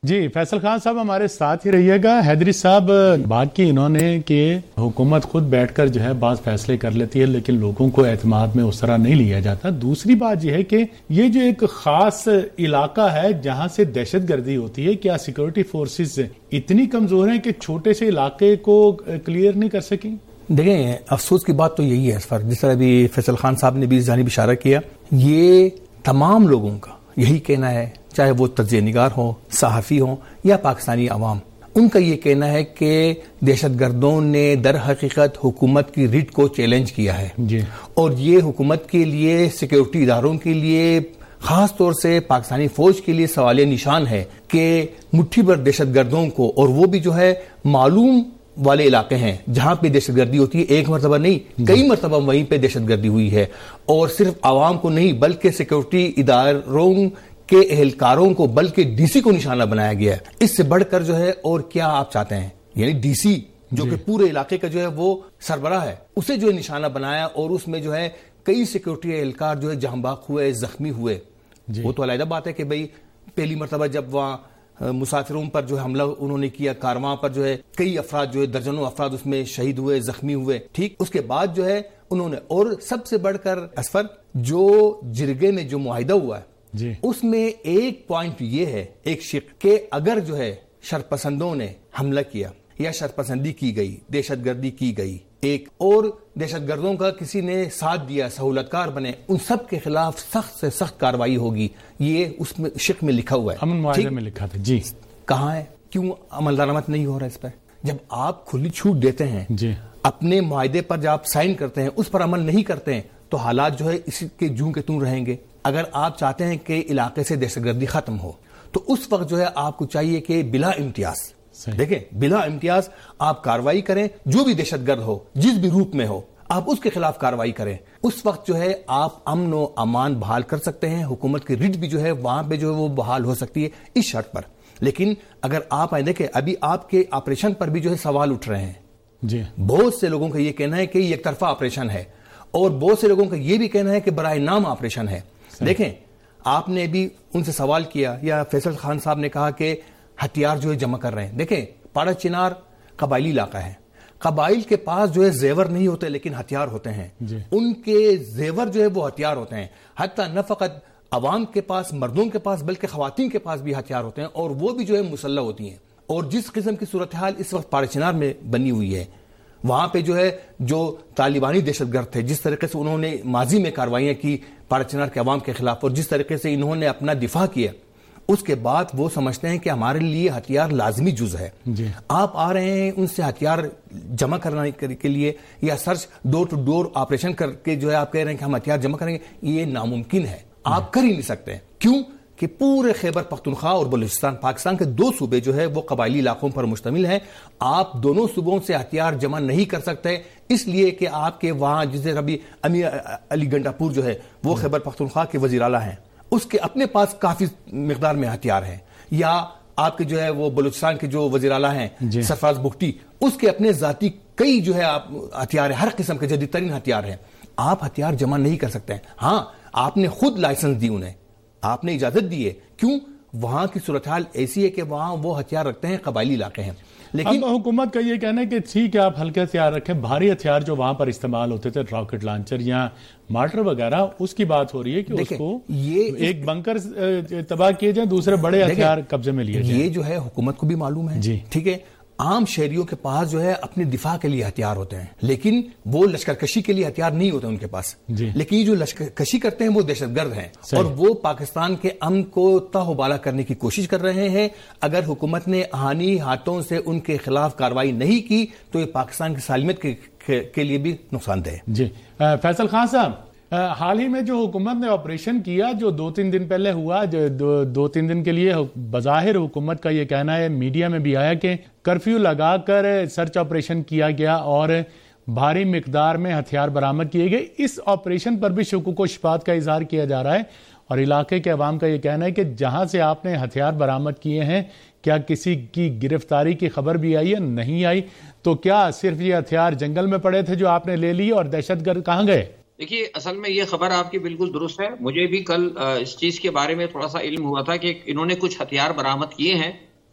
جی فیصل خان صاحب ہمارے ساتھ ہی رہیے گا. حیدری صاحب بات کی انہوں نے کہ حکومت خود بیٹھ کر جو ہے بعض فیصلے کر لیتی ہے لیکن لوگوں کو اعتماد میں اس طرح نہیں لیا جاتا. دوسری بات یہ ہے کہ یہ جو ایک خاص علاقہ ہے جہاں سے دہشت گردی ہوتی ہے, کیا سیکورٹی فورسز اتنی کمزور ہیں کہ چھوٹے سے علاقے کو کلیئر نہیں کر سکیں؟ دیکھیں افسوس کی بات تو یہی ہے اس پر, جس طرح بھی فیصل خان صاحب نے بھی اس جانب اشارہ کیا, یہ تمام لوگوں کا یہی کہنا ہے, چاہے وہ تجزیہ نگار ہوں, صحافی ہوں یا پاکستانی عوام, ان کا یہ کہنا ہے کہ دہشت گردوں نے در حقیقت حکومت کی ریٹ کو چیلنج کیا ہے جی. اور یہ حکومت کے لیے, سیکیورٹی اداروں کے لیے, خاص طور سے پاکستانی فوج کے لیے سوالیہ نشان ہے کہ مٹھی بھر دہشت گردوں کو, اور وہ بھی جو ہے معلوم والے علاقے ہیں جہاں پہ دہشت گردی ہوتی ہے, ایک مرتبہ نہیں کئی مرتبہ وہیں پہ دہشت گردی ہوئی ہے, اور صرف عوام کو نہیں بلکہ سیکیورٹی اداروں کے اہلکاروں کو, بلکہ ڈی سی کو نشانہ بنایا گیا ہے. اس سے بڑھ کر جو ہے اور کیا آپ چاہتے ہیں, یعنی ڈی سی جو کہ پورے علاقے کا جو ہے وہ سربراہ ہے, اسے جو ہے نشانہ بنایا, اور اس میں جو ہے کئی سیکیورٹی اہلکار جو ہے جہاں باق ہوئے, زخمی ہوئے. وہ تو علیحدہ بات ہے کہ بھئی پہلی مرتبہ جب وہاں مسافروں پر جو ہے حملہ انہوں نے کیا, کارواں پر جو ہے کئی افراد جو ہے درجنوں افراد اس میں شہید ہوئے, زخمی ہوئے, ٹھیک. اس کے بعد جو ہے انہوں نے, اور سب سے بڑھ کر اسفر جو جرگے میں جو معاہدہ ہوا ہے جی. اس میں ایک پوائنٹ یہ ہے, ایک شق, کہ اگر جو ہے شرپسندوں نے حملہ کیا یا شرپسندی کی گئی, دہشت گردی کی گئی ایک, اور دہشت گردوں کا کسی نے ساتھ دیا, سہولتکار بنے, ان سب کے خلاف سخت سے سخت کاروائی ہوگی. یہ اس میں شق میں لکھا ہوا ہے, امن معاہدے میں لکھا تھا جی. کہاں ہے, کیوں عمل درآمد نہیں ہو رہا اس پر؟ جب آپ کھلی چھوٹ دیتے ہیں جی, اپنے معاہدے پر جب آپ سائن کرتے ہیں اس پر عمل نہیں کرتے ہیں تو حالات جو ہے اسی کے جوں کے توں رہیں گے. اگر آپ چاہتے ہیں کہ علاقے سے دہشت گردی ختم ہو تو اس وقت جو ہے آپ کو چاہیے کہ بلا امتیاز, دیکھیں بلا امتیاز آپ کاروائی کریں, جو بھی دہشت گرد ہو جس بھی روپ میں ہو آپ اس کے خلاف کاروائی کریں. اس وقت جو ہے آپ امن و امان بحال کر سکتے ہیں, حکومت کی ریٹ بھی جو ہے وہاں پہ جو ہے وہ بحال ہو سکتی ہے اس شرط پر. لیکن اگر آپ آئیں دیکھیں ابھی آپ کے آپریشن پر بھی جو ہے سوال اٹھ رہے ہیں جی. بہت سے لوگوں کا یہ کہنا ہے کہ یہ ایک طرفہ آپریشن ہے, اور بہت سے لوگوں کا یہ بھی کہنا ہے کہ برائے نام آپریشن ہے. دیکھیں آپ نے بھی ان سے سوال کیا, یا فیصل خان صاحب نے کہا کہ ہتھیار جو ہے جمع کر رہے ہیں. دیکھیں پاڑا چنار قبائلی علاقہ ہے, قبائل کے پاس جو ہے زیور نہیں ہوتے لیکن ہتھیار ہوتے ہیں جی. ان کے زیور جو ہے وہ ہتھیار ہوتے ہیں. حتیٰ نہ فقط عوام کے پاس, مردوں کے پاس, بلکہ خواتین کے پاس بھی ہتھیار ہوتے ہیں, اور وہ بھی جو ہے مسلح ہوتی ہیں. اور جس قسم کی صورتحال اس وقت پاڑا چنار میں بنی ہوئی ہے, وہاں پہ جو ہے جو طالبانی دہشت گرد تھے, جس طریقے سے انہوں نے ماضی میں کاروائیاں کی پاڑا چنار کے عوام کے خلاف, اور جس طریقے سے انہوں نے اپنا دفاع کیا, اس کے بعد وہ سمجھتے ہیں کہ ہمارے لیے ہتھیار لازمی جز ہے جی. آپ آ رہے ہیں ان سے ہتھیار جمع کرنے کے لیے, یا search door to door operation کر کے جو ہے آپ کہہ رہے ہیں کہ ہم ہتھیار جمع کریں گے, یہ ناممکن ہے, آپ کر ہی نہیں سکتے. کیوں کہ پورے خیبر پختونخوا اور بلوچستان, پاکستان کے دو صوبے جو ہے وہ قبائلی علاقوں پر مشتمل ہیں. آپ دونوں صوبوں سے ہتھیار جمع نہیں کر سکتے, اس لیے کہ آپ کے وہاں جسے ابھی امیر علی گنڈا پور جو ہے وہ خیبر پختونخوا کے وزیر اعلیٰ ہیں, اس کے اپنے پاس کافی مقدار میں ہتھیار ہیں. یا آپ کے جو ہے وہ بلوچستان کے جو وزیر اعلیٰ ہیں جی. سرفراز بگٹی, اس کے اپنے ذاتی کئی جو ہے آپ ہتھیار ہیں, ہر قسم کے جدید ترین ہتھیار ہیں. آپ ہتھیار جمع نہیں کر سکتے. ہاں آپ نے خود لائسنس دی, انہیں آپ نے اجازت دی ہے. کیوں؟ وہاں کی صورتحال ایسی ہے کہ وہاں وہ ہتھیار رکھتے ہیں, قبائلی علاقے ہیں. لیکن حکومت کا یہ کہنا ہے کہ ٹھیک ہے آپ ہلکے ہتھیار رکھیں, بھاری ہتھیار جو وہاں پر استعمال ہوتے تھے, راکٹ لانچر یا مارٹر وغیرہ, اس کی بات ہو رہی ہے کہ اس کو ایک بنکر تباہ کیے جائیں, دوسرے بڑے ہتھیار قبضے میں لیے جائیں. یہ جو ہے حکومت کو بھی معلوم ہے جی, ٹھیک ہے. عام شہریوں کے پاس جو ہے اپنے دفاع کے لیے ہتھیار ہوتے ہیں, لیکن وہ لشکر کشی کے لیے ہتھیار نہیں ہوتے ان کے پاس جی. لیکن یہ جو لشکر کشی کرتے ہیں وہ دہشت گرد ہیں, اور وہ پاکستان کے امن کو تہو بالا کرنے کی کوشش کر رہے ہیں. اگر حکومت نے آہانی ہاتھوں سے ان کے خلاف کارروائی نہیں کی تو یہ پاکستان کی سالمیت کے, کے لیے بھی نقصان دہ ہے. جی فیصل خان صاحب, حال ہی میں جو حکومت نے آپریشن کیا جو دو تین دن پہلے ہوا, جو دو, دو تین دن کے لیے بظاہر حکومت کا یہ کہنا ہے, میڈیا میں بھی آیا کہ کرفیو لگا کر سرچ آپریشن کیا گیا اور بھاری مقدار میں ہتھیار برآمد کیے گئے. اس آپریشن پر بھی شکوک و شبہات کا اظہار کیا جا رہا ہے, اور علاقے کے عوام کا یہ کہنا ہے کہ جہاں سے آپ نے ہتھیار برآمد کیے ہیں کیا کسی کی گرفتاری کی خبر بھی آئی ہے, نہیں آئی, تو کیا صرف یہ ہتھیار جنگل میں پڑے تھے جو آپ نے لے لیے, اور دہشت گرد کہاں گئے؟ دیکھیے اصل میں یہ خبر آپ کی بالکل درست ہے. مجھے بھی کل اس چیز کے بارے میں تھوڑا سا علم ہوا تھا کہ انہوں نے کچھ ہتھیار برآمد کیے ہیں,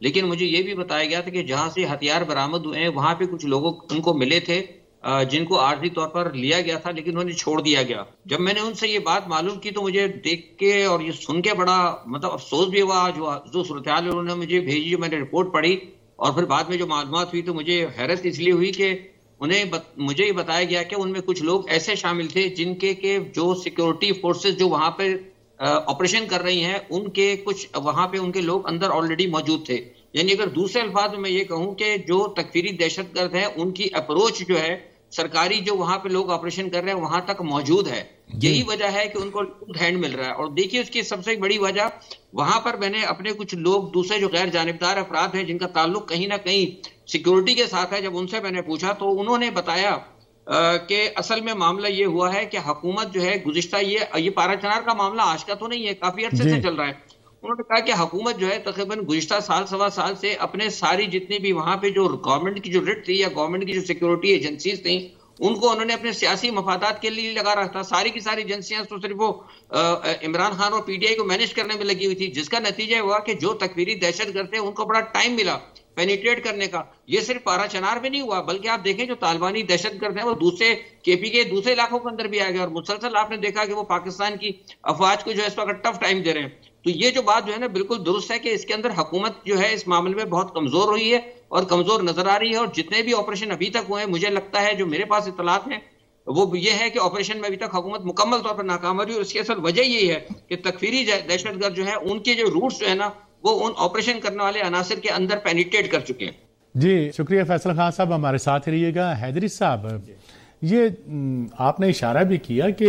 لیکن مجھے یہ بھی بتایا گیا تھا کہ جہاں سے ہتھیار برآمد ہوئے ہیں وہاں پہ کچھ لوگوں ان کو ملے تھے جن کو عارضی طور پر لیا گیا تھا لیکن انہیں چھوڑ دیا گیا. جب میں نے ان سے یہ بات معلوم کی تو مجھے دیکھ کے اور یہ سن کے بڑا مطلب افسوس بھی ہوا. جو جو صورتحال انہوں نے مجھے بھیجی، جو میں نے رپورٹ پڑھی اور پھر بعد میں جو معلومات ہوئی تو مجھے حیرت اس لیے ہوئی کہ انہیں بت... مجھے یہ بتایا گیا کہ ان میں کچھ لوگ ایسے شامل تھے جن کے کہ جو سیکورٹی فورسز جو وہاں پہ آپریشن کر رہی ہیں ان کے کچھ وہاں پہ ان کے لوگ اندر آلریڈی موجود تھے. یعنی اگر دوسرے الفاظ میں یہ کہوں کہ جو تکفیری دہشت گرد ہیں ان کی اپروچ جو ہے سرکاری جو وہاں پہ لوگ آپریشن کر رہے ہیں وہاں تک موجود ہے. یہی وجہ ہے کہ ان کو ہینڈ مل رہا ہے. اور دیکھیے اس کی سب سے بڑی وجہ وہاں پر میں نے اپنے کچھ لوگ دوسرے جو غیر جانبدار افراد ہیں جن کا تعلق کہیں نہ کہیں سیکورٹی کے ساتھ ہے، جب ان سے میں نے پوچھا تو انہوں نے بتایا کہ اصل میں معاملہ یہ ہوا ہے کہ حکومت جو ہے گزشتہ یہ یہ پارا چنار کا معاملہ آج کا تو نہیں ہے، کافی عرصے سے چل رہا ہے. انہوں نے کہا کہ حکومت جو ہے تقریباً گزشتہ سال سوا سال سے اپنے ساری جتنی بھی وہاں پہ جو گورنمنٹ کی جو رٹ تھی یا گورنمنٹ کی جو سیکورٹی ایجنسیز تھیں ان کو انہوں نے اپنے سیاسی مفادات کے لیے لگا رکھا تھا. ساری کی ساری ایجنسیاں تو صرف وہ عمران خان اور پی ٹی آئی کو مینج کرنے میں لگی ہوئی تھی، جس کا نتیجہ ہوا کہ جو تکفیری دہشت گرد تھے ان کو بڑا ٹائم ملا پینیٹریٹ کرنے کا. یہ صرف پارا چنار میں نہیں ہوا بلکہ آپ دیکھیں جو طالبانی دہشت گرد ہیں وہ دوسرے کے پی کے دوسرے علاقوں کے اندر بھی آ گئے اور مسلسل آپ نے دیکھا کہ وہ پاکستان کی افواج کو جو ہے اس وقت ٹف ٹائم دے رہے ہیں. تو یہ جو بات جو ہے نا بالکل درست ہے کہ اس کے اندر حکومت جو ہے اس معاملے میں بہت کمزور ہوئی ہے اور کمزور نظر آ رہی ہے. اور جتنے بھی آپریشن ابھی تک ہوئے ہیں مجھے لگتا ہے جو میرے پاس اطلاعات ہیں وہ یہ ہے کہ آپریشن میں ابھی تک حکومت مکمل طور پر ناکام ہو رہی ہے. اور اس کی اصل وجہ یہی ہے کہ تکفیری دہشت گرد جو ہے ان کے جو روٹس جو ہے نا وہ ان آپریشن کرنے والے عناصر کے اندر پینیٹریٹ کر چکے ہیں. جی شکریہ فیصل خان صاحب، ہمارے ساتھ رہیے گا. حیدری صاحب، یہ آپ نے اشارہ بھی کیا کہ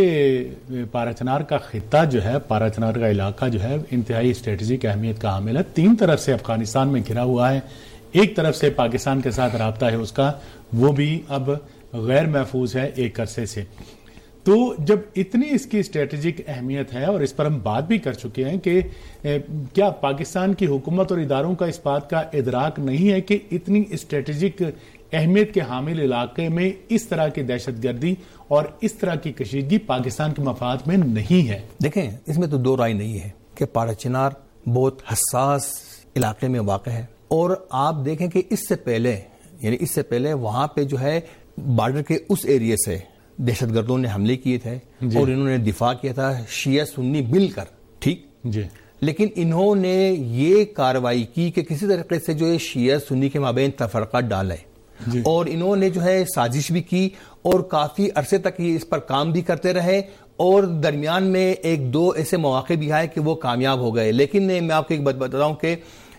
پارا چنار کا خطہ جو ہے، پارا چنار کا علاقہ جو ہے انتہائی اسٹریٹجک اہمیت کا حامل ہے. تین طرف سے افغانستان میں گھرا ہوا ہے، ایک طرف سے پاکستان کے ساتھ رابطہ ہے اس کا، وہ بھی اب غیر محفوظ ہے ایک عرصے سے. تو جب اتنی اس کی اسٹریٹجک اہمیت ہے اور اس پر ہم بات بھی کر چکے ہیں کہ کیا پاکستان کی حکومت اور اداروں کا اس بات کا ادراک نہیں ہے کہ اتنی اسٹریٹجک اہمیت کے حامل علاقے میں اس طرح کی دہشت گردی اور اس طرح کی کشیدگی پاکستان کے مفاد میں نہیں ہے؟ دیکھیں اس میں تو دو رائے نہیں ہے کہ پارا چنار بہت حساس علاقے میں واقع ہے. اور آپ دیکھیں کہ اس سے پہلے یعنی اس سے پہلے وہاں پہ جو ہے بارڈر کے اس ایریے سے دہشت گردوں نے حملے کیے تھے جی. اور انہوں نے دفاع کیا تھا شیعہ سنی مل کر، ٹھیک جی. لیکن انہوں نے یہ کارروائی کی کہ کسی طریقے سے جو ہے شیعہ سنی کے مابین تفرقہ ڈالے جی. اور انہوں نے جو ہے سازش بھی کی اور کافی عرصے تک یہ اس پر کام بھی کرتے رہے اور درمیان میں ایک دو ایسے مواقع بھی آئے کہ وہ کامیاب ہو گئے. لیکن میں آپ کو ایک بات بتاؤں کہ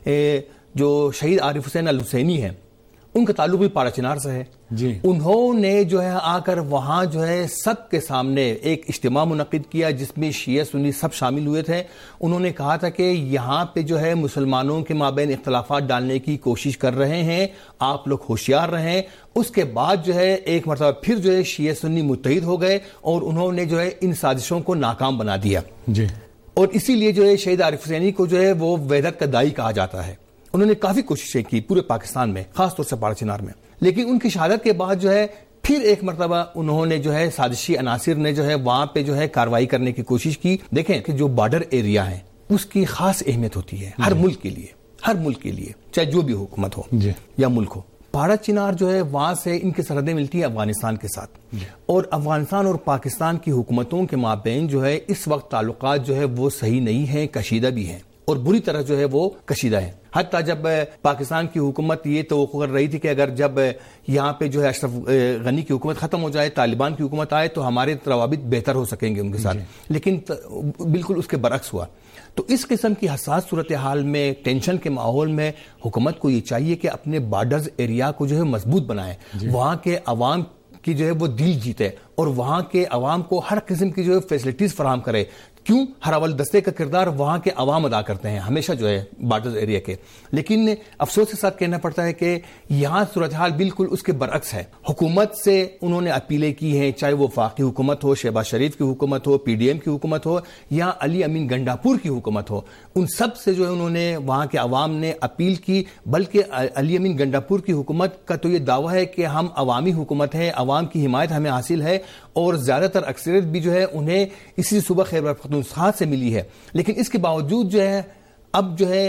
جو شہید عارف حسین الحسینی ہیں ان کا تعلق بھی پارا چنار سے ہے جی. انہوں نے جو ہے آ کر وہاں جو ہے سب کے سامنے ایک اجتماع منعقد کیا جس میں شیعہ سنی سب شامل ہوئے تھے. انہوں نے کہا تھا کہ یہاں پہ جو ہے مسلمانوں کے مابین اختلافات ڈالنے کی کوشش کر رہے ہیں، آپ لوگ ہوشیار رہیں. اس کے بعد جو ہے ایک مرتبہ پھر جو ہے شیعہ سنی متحد ہو گئے اور انہوں نے جو ہے ان سازشوں کو ناکام بنا دیا جی. اور اسی لیے جو ہے شہید عارف حسینی کو جو ہے وہ وحدت کا داعی کہا جاتا ہے. انہوں نے کافی کوششیں کی پورے پاکستان میں، خاص طور سے پارا چنار میں، لیکن ان کی شہادت کے بعد جو ہے پھر ایک مرتبہ انہوں نے جو ہے سازشی عناصر نے جو ہے وہاں پہ جو ہے کارروائی کرنے کی کوشش کی. دیکھیں کہ جو بارڈر ایریا ہے اس کی خاص اہمیت ہوتی ہے ہر ملک کے لیے، ہر ملک کے لیے چاہے جو بھی حکومت ہو جی. یا ملک ہو. پارا چنار جو ہے وہاں سے ان کی سرحدیں ملتی ہیں افغانستان کے ساتھ جی. اور افغانستان اور پاکستان کی حکومتوں کے مابین جو ہے اس وقت تعلقات جو ہے وہ صحیح نہیں ہیں، کشیدہ بھی ہیں اور بری طرح جو ہے وہ کشیدہ ہے. حتیٰ جب پاکستان کی حکومت یہ توقع کر رہی تھی کہ اگر جب یہاں پہ جو ہے اشرف غنی کی حکومت ختم ہو جائے، طالبان کی حکومت آئے تو ہمارے روابط بہتر ہو سکیں گے ان کے ساتھ جی. لیکن بالکل اس کے برعکس ہوا. تو اس قسم کی حساس صورتحال میں، ٹینشن کے ماحول میں حکومت کو یہ چاہیے کہ اپنے بارڈرز ایریا کو جو ہے مضبوط بنائے جی. وہاں کے عوام کی جو ہے وہ دل جیتے اور وہاں کے عوام کو ہر قسم کی جو ہے فیسلٹیز فراہم کرے. کیوں؟ ہر اول دستے کا کردار وہاں کے عوام ادا کرتے ہیں ہمیشہ جو ہے بارڈر ایریا کے. لیکن افسوس کے ساتھ کہنا پڑتا ہے کہ یہاں صورتحال بالکل اس کے برعکس ہے. حکومت سے انہوں نے اپیلیں کی ہیں، چاہے وہ وفاقی حکومت ہو، شہباز شریف کی حکومت ہو، پی ڈی ایم کی حکومت ہو یا علی امین گنڈاپور کی حکومت ہو، ان سب سے جو ہے انہوں نے وہاں کے عوام نے اپیل کی. بلکہ علی امین گنڈاپور کی حکومت کا تو یہ دعویٰ ہے کہ ہم عوامی حکومت ہیں، عوام کی حمایت ہمیں حاصل ہے اور زیادہ تر اکثریت بھی جو ہے انہیں اسی صوبہ خیبر پختونخوا سے ملی ہے. لیکن اس کے باوجود جو ہے اب جو ہے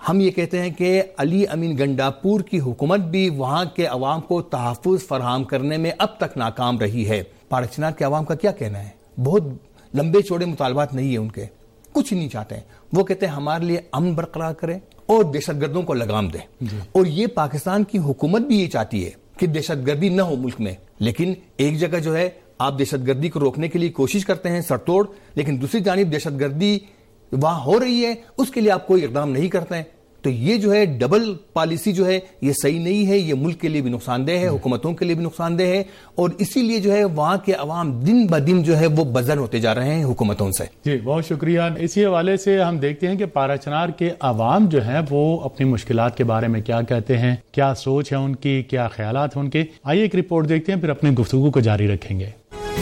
ہم یہ کہتے ہیں کہ علی امین گنڈاپور کی حکومت بھی وہاں کے عوام کو تحفظ فراہم کرنے میں اب تک ناکام رہی ہے. پہاڑ چنار کے عوام کا کیا کہنا ہے؟ بہت لمبے چوڑے مطالبات نہیں ہیں ان کے, کچھ نہیں چاہتے ہیں. وہ کہتے ہیں ہمارے لیے امن برقرار کریں اور دہشت گردوں کو لگام دیں. اور یہ پاکستان کی حکومت بھی یہ چاہتی ہے کہ دہشت گردی نہ ہو ملک میں, لیکن ایک جگہ جو ہے آپ دہشت گردی کو روکنے کے لیے کوشش کرتے ہیں سرتوڑ, لیکن دوسری جانب دہشت گردی وہاں ہو رہی ہے, اس کے لیے آپ کوئی اقدام نہیں کرتے ہیں. تو یہ جو ہے ڈبل پالیسی جو ہے یہ صحیح نہیں ہے, یہ ملک کے لیے بھی نقصان دہ ہے, حکومتوں کے لیے بھی نقصان دہ ہے, اور اسی لیے جو ہے وہاں کے عوام دن بہ دن جو ہے وہ بزر ہوتے جا رہے ہیں حکومتوں سے. جی بہت شکریہ. اسی حوالے سے ہم دیکھتے ہیں کہ پارا چنار کے عوام جو ہیں وہ اپنی مشکلات کے بارے میں کیا کہتے ہیں, کیا سوچ ہے ان کی, کیا خیالات ہیں ان کے. آئیے ایک رپورٹ دیکھتے ہیں, پھر اپنی گفتگو کو جاری رکھیں گے.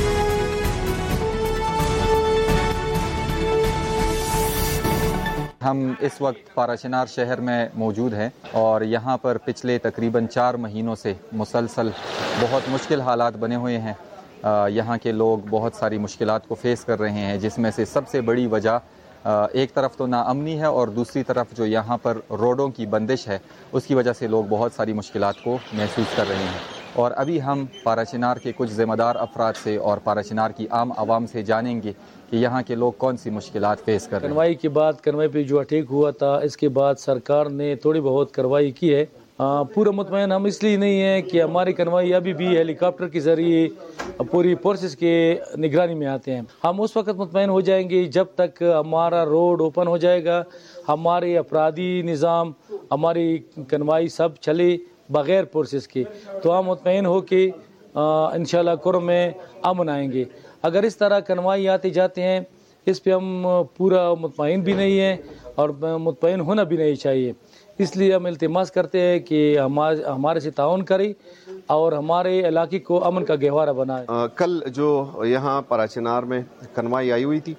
ہم اس وقت پارا چنار شہر میں موجود ہیں اور یہاں پر پچھلے تقریباً چار مہینوں سے مسلسل بہت مشکل حالات بنے ہوئے ہیں. یہاں کے لوگ بہت ساری مشکلات کو فیس کر رہے ہیں, جس میں سے سب سے بڑی وجہ ایک طرف تو ناامنی ہے اور دوسری طرف جو یہاں پر روڈوں کی بندش ہے, اس کی وجہ سے لوگ بہت ساری مشکلات کو محسوس کر رہے ہیں. اور ابھی ہم پارا چنار کے کچھ ذمہ دار افراد سے اور پارا چنار کی عام عوام سے جانیں گے کہ یہاں کے لوگ کون سی مشکلات فیس کر رہے ہیں. کنوائی کے بعد کنوائی پہ جو اٹیک ہوا تھا, اس کے بعد سرکار نے تھوڑی بہت کارروائی کی ہے. پورا مطمئن ہم اس لیے نہیں ہیں کہ ہماری کنوائی ابھی بھی ہیلی کاپٹر کے ذریعے پوری فورسز کے نگرانی میں آتے ہیں. ہم اس وقت مطمئن ہو جائیں گے جب تک ہمارا روڈ اوپن ہو جائے گا, ہمارے افرادی نظام, ہماری کنوائی سب چلے بغیر فورسز کے, تو ہم مطمئن ہو کہ انشاءاللہ کرم میں امن آئیں گے. اگر اس طرح کنوائی آتے جاتے ہیں, اس پہ ہم پورا مطمئن بھی نہیں ہیں اور مطمئن ہونا بھی نہیں چاہیے. اس لیے ہم التماس کرتے ہیں کہ ہمارے سے تعاون کریں اور ہمارے علاقے کو امن کا گہوارہ بنائے. کل جو یہاں پارا چنار میں کنوائی آئی ہوئی تھی,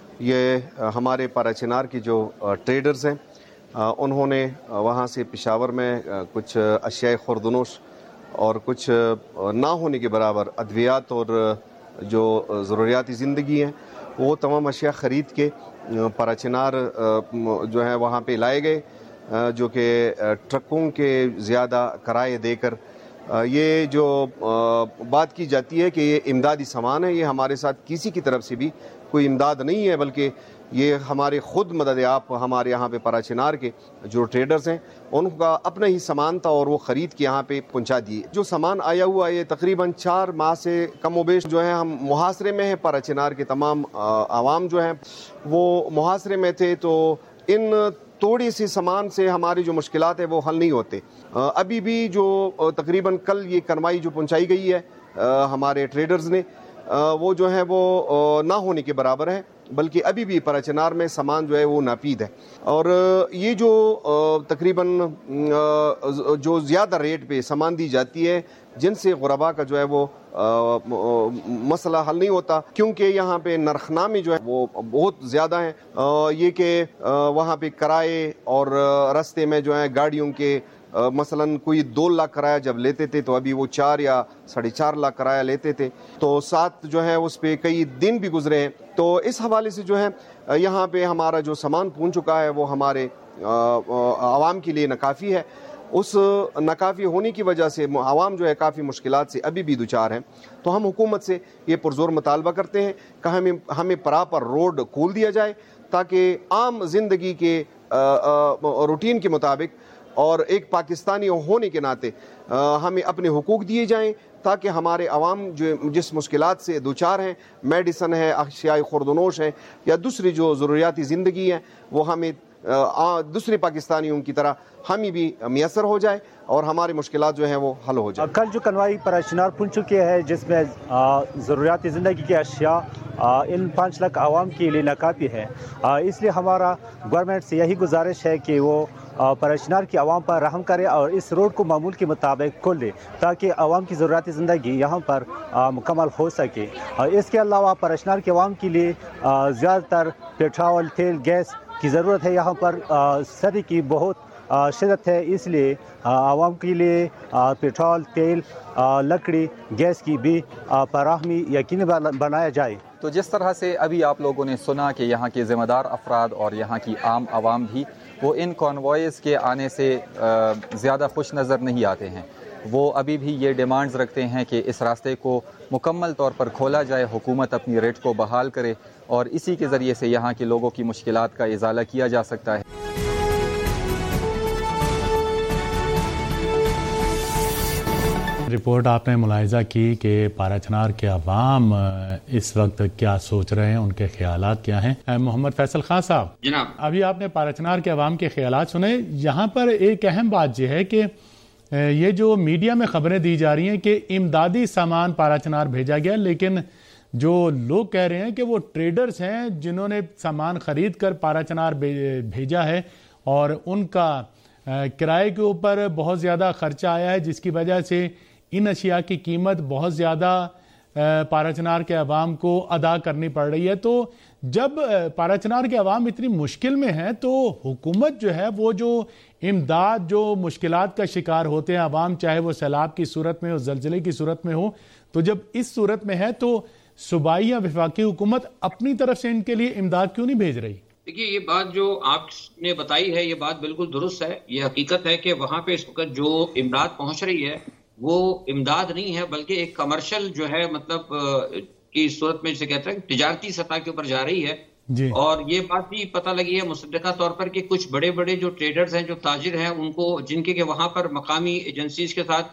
یہ ہمارے پارا چنار کی جو ٹریڈرز ہیں انہوں نے وہاں سے پشاور میں کچھ اشیاء خوردنوش اور کچھ نہ ہونے کے برابر ادویات اور جو ضروریاتی زندگی ہیں وہ تمام اشیاء خرید کے پارا چنار جو ہے وہاں پہ لائے گئے, جو کہ ٹرکوں کے زیادہ کرائے دے کر. یہ جو بات کی جاتی ہے کہ یہ امدادی سامان ہے, یہ ہمارے ساتھ کسی کی طرف سے بھی کوئی امداد نہیں ہے, بلکہ یہ ہمارے خود مدد آپ ہمارے یہاں پہ پارا چنار کے جو ٹریڈرز ہیں ان کا اپنا ہی سامان تھا اور وہ خرید کے یہاں پہ پہنچا دیے. جو سامان آیا ہوا یہ تقریباً چار ماہ سے کم و بیش جو ہے ہم محاصرے میں ہیں. پارا چنار کے تمام عوام جو ہیں وہ محاصرے میں تھے, تو ان تھوڑی سی سامان سے ہماری جو مشکلات ہیں وہ حل نہیں ہوتے. ابھی بھی جو تقریباً کل یہ کنوائی جو پہنچائی گئی ہے ہمارے ٹریڈرز نے, وہ جو ہے وہ نہ ہونے کے برابر ہے, بلکہ ابھی بھی پارا چنار میں سامان جو ہے وہ ناپید ہے. اور یہ جو تقریباً جو زیادہ ریٹ پہ سامان دی جاتی ہے, جن سے غربا کا جو ہے وہ مسئلہ حل نہیں ہوتا, کیونکہ یہاں پہ نرخنامے جو ہے وہ بہت زیادہ ہیں. یہ کہ وہاں پہ کرائے اور رستے میں جو ہے گاڑیوں کے مثلاً کوئی دو لاکھ کرایہ جب لیتے تھے تو ابھی وہ چار یا ساڑھے چار لاکھ کرایہ لیتے تھے, تو ساتھ جو ہے اس پہ کئی دن بھی گزرے ہیں. تو اس حوالے سے جو ہے یہاں پہ ہمارا جو سامان پہنچ چکا ہے وہ ہمارے عوام کے لیے ناکافی ہے. اس ناکافی ہونے کی وجہ سے عوام جو ہے کافی مشکلات سے ابھی بھی دوچار ہیں. تو ہم حکومت سے یہ پرزور مطالبہ کرتے ہیں کہ ہمیں ہمیں پراپر روڈ کھول دیا جائے, تاکہ عام زندگی کے روٹین کے مطابق اور ایک پاکستانی ہونے کے ناطے ہمیں اپنے حقوق دیے جائیں, تاکہ ہمارے عوام جو جس مشکلات سے دوچار ہیں, میڈیسن ہے, اشیاء خوردنوش ہے یا دوسری جو ضروریاتی زندگی ہیں, وہ ہمیں دوسرے پاکستانیوں کی طرح ہمیں بھی میسر ہو جائے اور ہماری مشکلات جو ہیں وہ حل ہو جائے. کل جو کنوائی پارا چنار پہنچ چکے ہے, جس میں ضروریاتی زندگی کی اشیاء ان پانچ لاکھ عوام کے لیے ناکافی ہے. اس لیے ہمارا گورنمنٹ سے یہی گزارش ہے کہ وہ پارا چنار کی عوام پر رحم کرے اور اس روڈ کو معمول کے مطابق کھول دے, تاکہ عوام کی ضروریاتی زندگی یہاں پر مکمل ہو سکے. اس کے علاوہ پارا چنار کے عوام کے لیے زیادہ تر پیٹرول, تیل, گیس کی ضرورت ہے. یہاں پر سردی کی بہت شدت ہے, اس لیے عوام کے لیے پیٹرول, تیل, لکڑی, گیس کی بھی فراہمی یقینی بنایا جائے. تو جس طرح سے ابھی آپ لوگوں نے سنا کہ یہاں کے ذمہ دار افراد اور یہاں کی عام عوام بھی وہ ان کانوائز کے آنے سے زیادہ خوش نظر نہیں آتے ہیں. وہ ابھی بھی یہ ڈیمانڈز رکھتے ہیں کہ اس راستے کو مکمل طور پر کھولا جائے، حکومت اپنی ریٹ کو بحال کرے اور اسی کے ذریعے سے یہاں کے لوگوں کی مشکلات کا ازالہ کیا جا سکتا ہے. رپورٹ آپ نے ملاحظہ کی کہ پارا چنار کے عوام اس وقت کیا سوچ رہے ہیں، ان کے خیالات کیا ہیں. محمد فیصل خان صاحب، جناب ابھی آپ نے پارا چنار کے عوام کے خیالات سنے. یہاں پر ایک اہم بات یہ ہے کہ یہ جو میڈیا میں خبریں دی جا رہی ہیں کہ امدادی سامان پارا چنار بھیجا گیا، لیکن جو لوگ کہہ رہے ہیں کہ وہ ٹریڈرز ہیں جنہوں نے سامان خرید کر پارا چنار بھیجا ہے اور ان کا کرائے کے اوپر بہت زیادہ خرچہ آیا ہے، جس کی وجہ سے ان اشیاء کی قیمت بہت زیادہ پارا چنار کے عوام کو ادا کرنی پڑ رہی ہے. تو جب پارا چنار کے عوام اتنی مشکل میں ہیں تو حکومت جو ہے وہ جو امداد، جو مشکلات کا شکار ہوتے ہیں عوام، چاہے وہ سیلاب کی صورت میں ہو، زلزلے کی صورت میں ہو، تو جب اس صورت میں ہے تو صوبائی یا وفاقی حکومت اپنی طرف سے ان کے لیے امداد کیوں نہیں بھیج رہی؟ دیکھیے، یہ بات جو آپ نے بتائی ہے یہ بات بالکل درست ہے. یہ حقیقت ہے کہ وہاں پہ اس وقت جو امداد پہنچ رہی ہے وہ امداد نہیں ہے، بلکہ ایک کمرشل جو ہے مطلب کی صورت میں جسے کہتے ہیں تجارتی سطح کے اوپر جا رہی ہے. جی. اور یہ بات بھی پتہ لگی ہے مصدقہ طور پر کہ کچھ بڑے بڑے جو ٹریڈرز ہیں، جو تاجر ہیں، ان کو جن کے کہ وہاں پر مقامی ایجنسیز کے ساتھ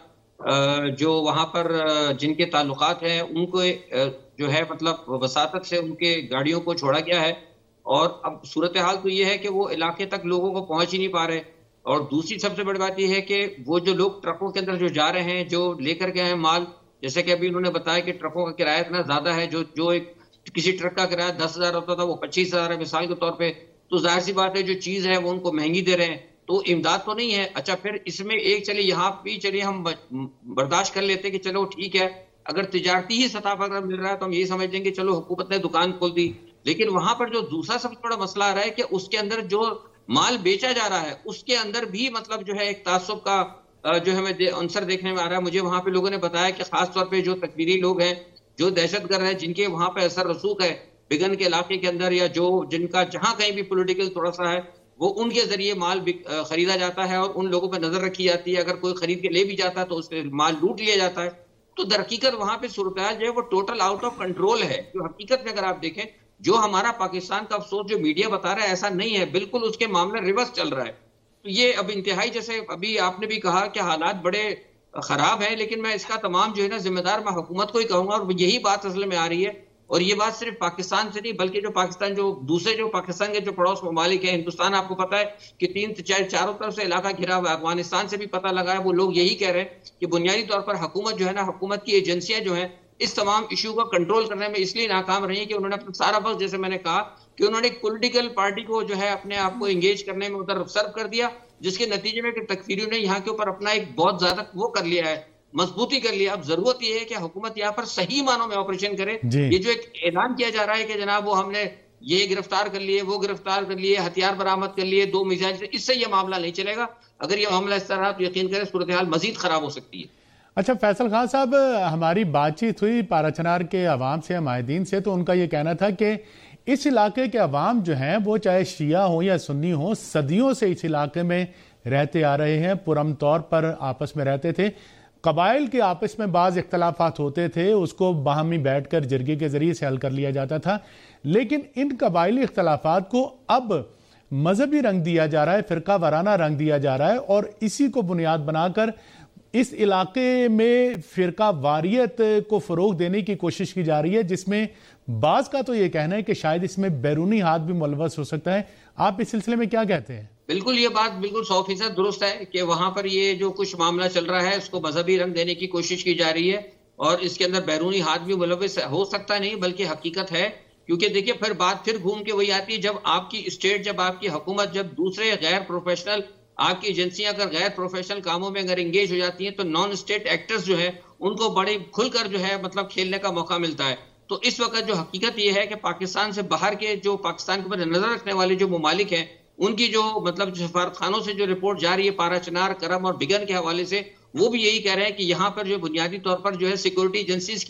جو وہاں پر جن کے تعلقات ہیں، ان کو جو ہے مطلب وساطت سے ان کے گاڑیوں کو چھوڑا گیا ہے. اور اب صورتحال تو یہ ہے کہ وہ علاقے تک لوگوں کو پہنچ ہی نہیں پا رہے. اور دوسری سب سے بڑی بات یہ ہے کہ وہ جو لوگ ٹرکوں کے اندر جو جا رہے ہیں، جو لے کر گئے ہیں مال، جیسے کہ ابھی انہوں نے بتایا کہ ٹرکوں کا کرایہ اتنا زیادہ ہے، جو جو ایک کسی ٹرک کا کرایہ دس ہزار ہوتا تھا وہ پچیس ہزار ہے مثال کے طور پہ. تو ظاہر سی بات ہے جو چیز ہے وہ ان کو مہنگی دے رہے ہیں، تو امداد تو نہیں ہے. اچھا، پھر اس میں ایک چلیے یہاں بھی چلیے ہم برداشت کر لیتے کہ چلو ٹھیک ہے، اگر تجارتی ہی سطح پر مل رہا ہے تو ہم یہ سمجھ لیں کہ چلو حکومت نے دکان کھول دی. لیکن وہاں پر جو دوسرا سب سے بڑا مسئلہ آ رہا ہے کہ اس کے اندر جو مال بیچا جا رہا ہے اس کے اندر بھی مطلب جو ہے ایک تعصب کا جو ہمیں عنصر دیکھنے میں آ رہا ہے. مجھے وہاں پہ لوگوں نے بتایا کہ خاص طور پہ جو تکفیری لوگ ہیں، جو دہشت گرد ہیں، جن کے وہاں پہ اثر رسوخ ہے بگن کے علاقے کے اندر، یا جو جن کا جہاں کہیں بھی پولیٹیکل تھوڑا سا ہے، وہ ان کے ذریعے مال خریدا جاتا ہے اور ان لوگوں پہ نظر رکھی جاتی ہے. اگر کوئی خرید کے لے بھی جاتا ہے تو اس سے مال لوٹ لیا جاتا ہے. تو در حقیقت وہاں پہ صورتحال جو ہے وہ ٹوٹل آؤٹ آف کنٹرول ہے. جو حقیقت میں اگر آپ دیکھیں، جو ہمارا پاکستان کا افسوس جو میڈیا بتا رہا ہے ایسا نہیں ہے، بالکل اس کے معاملے ریورس چل رہا ہے. تو یہ اب انتہائی، جیسے ابھی آپ نے بھی کہا کہ حالات بڑے خراب ہیں، لیکن میں اس کا تمام جو ہے نا ذمہ دار میں حکومت کو ہی کہوں گا. اور یہی بات اصل میں آ رہی ہے، اور یہ بات صرف پاکستان سے نہیں بلکہ جو پاکستان جو دوسرے جو پاکستان کے جو پڑوس ممالک ہیں، ہندوستان آپ کو پتا ہے کہ تین چاروں طرف سے علاقہ گھرا ہوا ہے، افغانستان سے بھی پتہ لگا ہے، وہ لوگ یہی کہہ رہے ہیں کہ بنیادی طور پر حکومت جو ہے نا، حکومت کی ایجنسیاں جو ہیں اس تمام ایشو کو کنٹرول کرنے میں اس لیے ناکام رہی ہے کہ انہوں نے اپنا سارا وقت، جیسے میں نے کہا کہ انہوں نے ایک پولیٹیکل پارٹی کو جو ہے اپنے آپ کو انگیج کرنے میں ادھر سرو کر دیا، جس کے نتیجے میں کہ تکفیریوں نے یہاں کے اوپر اپنا ایک بہت زیادہ وہ کر لیا ہے، مضبوطی کر لیا. اب ضرورت یہ ہے کہ حکومت یہاں پر صحیح معنوں میں آپریشن کرے. یہ جو ایک اعلان کیا جا رہا ہے کہ جناب وہ ہم نے یہ گرفتار کر لیے، وہ گرفتار کر لیے، ہتھیار برآمد کر لیے، دو میزائل، اس سے یہ معاملہ نہیں چلے گا. اگر یہ معاملہ اس طرح تو یقین کریں صورتحال مزید خراب ہو سکتی ہے. اچھا فیصل خان صاحب، ہماری بات چیت ہوئی پارا چنار کے عوام سے، مائدین سے، تو ان کا یہ کہنا تھا کہ اس علاقے کے عوام جو ہیں وہ چاہے شیعہ ہوں یا سنی ہوں، صدیوں سے اس علاقے میں رہتے آ رہے ہیں، پرامن طور پر آپس میں رہتے تھے. قبائل کے آپس میں بعض اختلافات ہوتے تھے، اس کو باہمی بیٹھ کر جرگے کے ذریعے سے حل کر لیا جاتا تھا. لیکن ان قبائلی اختلافات کو اب مذہبی رنگ دیا جا رہا ہے، فرقہ وارانہ رنگ دیا جا رہا ہے، اور اسی کو بنیاد بنا کر اس علاقے میں فرقہ واریت کو فروغ دینے کی کوشش کی جا رہی ہے، جس میں بعض کا تو یہ کہنا ہے کہ شاید اس میں بیرونی ہاتھ بھی ملوث ہو سکتا ہے. آپ اس سلسلے میں کیا کہتے ہیں؟ بالکل یہ بات بالکل سو فیصد درست ہے کہ وہاں پر یہ جو کچھ معاملہ چل رہا ہے اس کو مذہبی رنگ دینے کی کوشش کی جا رہی ہے، اور اس کے اندر بیرونی ہاتھ بھی ملوث ہو سکتا نہیں بلکہ حقیقت ہے. کیونکہ دیکھیے پھر بات پھر گھوم کے وہی آتی ہے، جب آپ کی اسٹیٹ، جب آپ کی حکومت، جب دوسرے غیر پروفیشنل آپ کی ایجنسیاں اگر غیر پروفیشنل کاموں میں اگر انگیج ہو جاتی ہیں تو نان اسٹیٹ ایکٹرز جو ہے ان کو بڑے کھل کر جو ہے مطلب کھیلنے کا موقع ملتا ہے. تو اس وقت جو حقیقت یہ ہے کہ پاکستان سے باہر کے جو پاکستان کے اوپر نظر رکھنے والے جو ممالک ہیں، ان کی جو مطلب سفارت خانوں سے جو رپورٹ جاری ہے پارا چنار، کرم اور بگن کے حوالے سے، وہ بھی یہی کہہ رہے ہیں کہ یہاں پر جو بنیادی طور پر جو ہے سیکورٹی ایجنسیز کی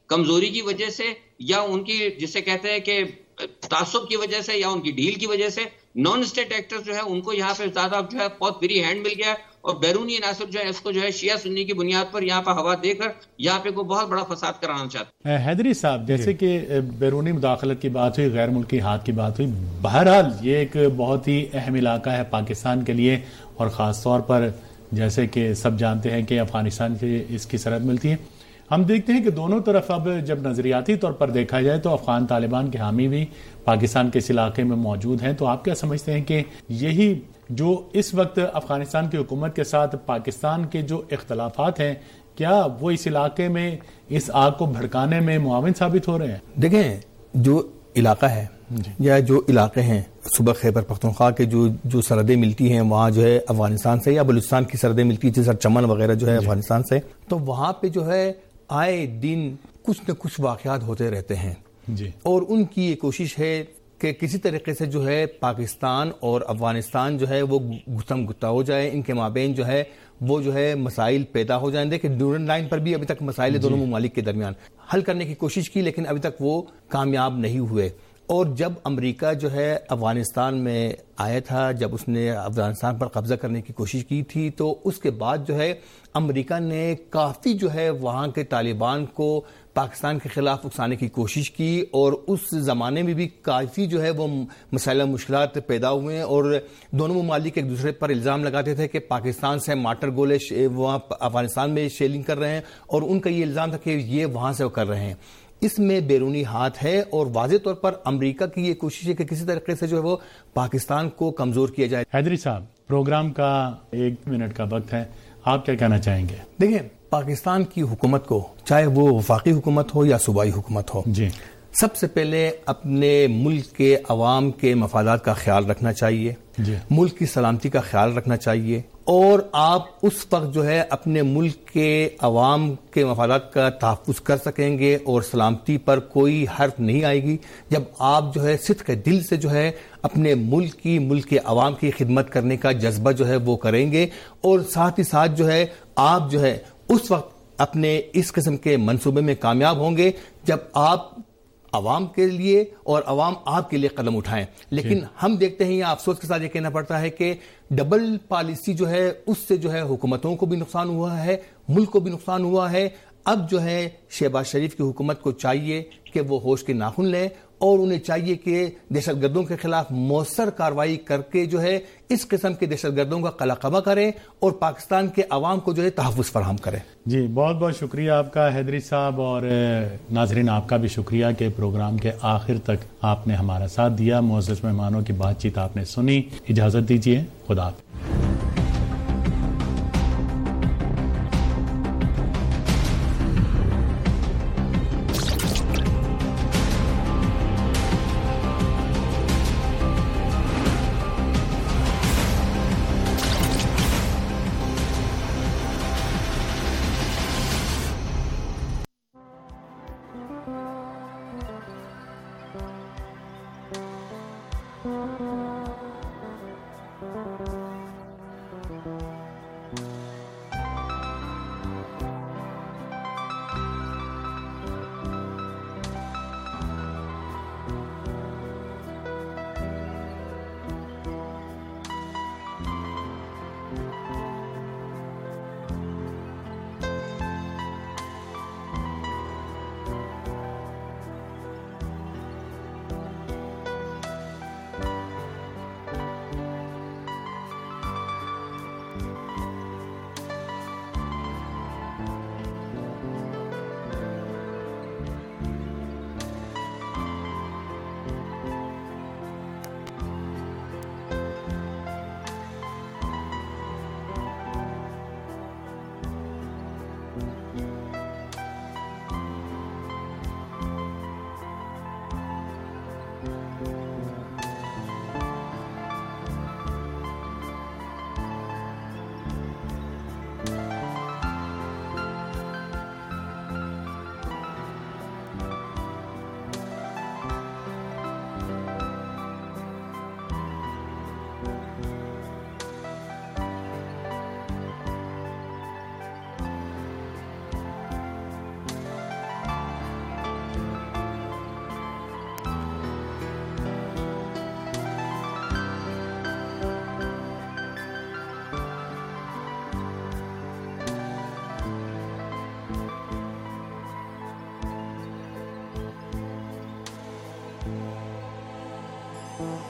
کمزوری کی وجہ سے یا ان کی جسے کہتے ہیں کہ تعصب کی وجہ سے یا ان کی ڈھیل کی وجہ سے نان اسٹیٹ ایکٹرز جو ہے ان کو یہاں پہ زیادہ جو ہے بہت فری ہینڈ مل گیا ہے اور بیرونی عناصر جو ہے اس کو جو ہے شیعہ سنی کی بنیاد پر یہاں پہ ہوا دے کر یہاں پہ کوئی بہت بڑا فساد کرانا چاہتے ہیں. حیدری صاحب جیسے کہ بیرونی مداخلت کی بات ہوئی, غیر ملکی ہاتھ کی بات ہوئی, بہرحال یہ ایک بہت ہی اہم علاقہ ہے پاکستان کے لیے اور خاص طور پر جیسے کہ سب جانتے ہیں کہ افغانستان سے اس کی سرحد ملتی ہے. ہم دیکھتے ہیں کہ دونوں طرف اب جب نظریاتی طور پر دیکھا جائے تو افغان طالبان کے حامی بھی پاکستان کے اس علاقے میں موجود ہیں. تو آپ کیا سمجھتے ہیں کہ یہی جو اس وقت افغانستان کی حکومت کے ساتھ پاکستان کے جو اختلافات ہیں کیا وہ اس علاقے میں اس آگ کو بھڑکانے میں معاون ثابت ہو رہے ہیں؟ دیکھیں جو علاقہ ہے یا جو علاقے ہیں صوبہ خیبر پختونخوا کے جو جو سرحدیں ملتی ہیں وہاں جو ہے افغانستان سے یا بلوچستان کی سرحدیں ملتی ہیں جیسے چمن وغیرہ جو ہے افغانستان سے, تو وہاں پہ جو ہے آئے دن کچھ نہ کچھ واقعات ہوتے رہتے ہیں جی. اور ان کی یہ کوشش ہے کہ کسی طریقے سے جو ہے پاکستان اور افغانستان جو ہے وہ گتم گتا ہو جائے, ان کے مابین جو ہے وہ جو ہے مسائل پیدا ہو جائیں. دیکھیں ڈیورنڈ لائن پر بھی ابھی تک مسائل جی. دونوں ممالک کے درمیان حل کرنے کی کوشش کی لیکن ابھی تک وہ کامیاب نہیں ہوئے. اور جب امریکہ جو ہے افغانستان میں آیا تھا, جب اس نے افغانستان پر قبضہ کرنے کی کوشش کی تھی, تو اس کے بعد جو ہے امریکہ نے کافی جو ہے وہاں کے طالبان کو پاکستان کے خلاف اکسانے کی کوشش کی اور اس زمانے میں بھی کافی جو ہے وہ مسائل مشکلات پیدا ہوئے ہیں اور دونوں ممالک ایک دوسرے پر الزام لگاتے تھے کہ پاکستان سے مارٹر گولے وہاں افغانستان میں شیلنگ کر رہے ہیں اور ان کا یہ الزام تھا کہ یہ وہاں سے وہ کر رہے ہیں. اس میں بیرونی ہاتھ ہے اور واضح طور پر امریکہ کی یہ کوشش ہے کہ کسی طریقے سے جو ہے وہ پاکستان کو کمزور کیا جائے. حیدری صاحب پروگرام کا ایک منٹ کا وقت ہے, آپ کیا کہنا چاہیں گے؟ دیکھیں پاکستان کی حکومت کو چاہے وہ وفاقی حکومت ہو یا صوبائی حکومت ہو جی سب سے پہلے اپنے ملک کے عوام کے مفادات کا خیال رکھنا چاہیے جی. ملک کی سلامتی کا خیال رکھنا چاہیے اور آپ اس وقت جو ہے اپنے ملک کے عوام کے مفادات کا تحفظ کر سکیں گے اور سلامتی پر کوئی حرف نہیں آئے گی جب آپ جو ہے صدق دل سے جو ہے اپنے ملک کی ملک کے عوام کی خدمت کرنے کا جذبہ جو ہے وہ کریں گے اور ساتھ ہی ساتھ جو ہے آپ جو ہے اس وقت اپنے اس قسم کے منصوبے میں کامیاب ہوں گے جب آپ عوام کے لیے اور عوام آپ کے لیے قدم اٹھائیں. لیکن ہم دیکھتے ہیں یا افسوس کے ساتھ یہ کہنا پڑتا ہے کہ ڈبل پالیسی جو ہے اس سے جو ہے حکومتوں کو بھی نقصان ہوا ہے, ملک کو بھی نقصان ہوا ہے. اب جو ہے شہباز شریف کی حکومت کو چاہیے کہ وہ ہوش کے ناخن لیں اور انہیں چاہیے کہ دہشت گردوں کے خلاف مؤثر کارروائی کر کے جو ہے اس قسم کے دہشت گردوں کا قلعہ کریں اور پاکستان کے عوام کو جو ہے تحفظ فراہم کریں. جی بہت بہت شکریہ آپ کا حیدری صاحب, اور ناظرین آپ کا بھی شکریہ کہ پروگرام کے آخر تک آپ نے ہمارا ساتھ دیا. معزز مہمانوں کی بات چیت آپ نے سنی. اجازت دیجیے, خدا حافظ. Thank you.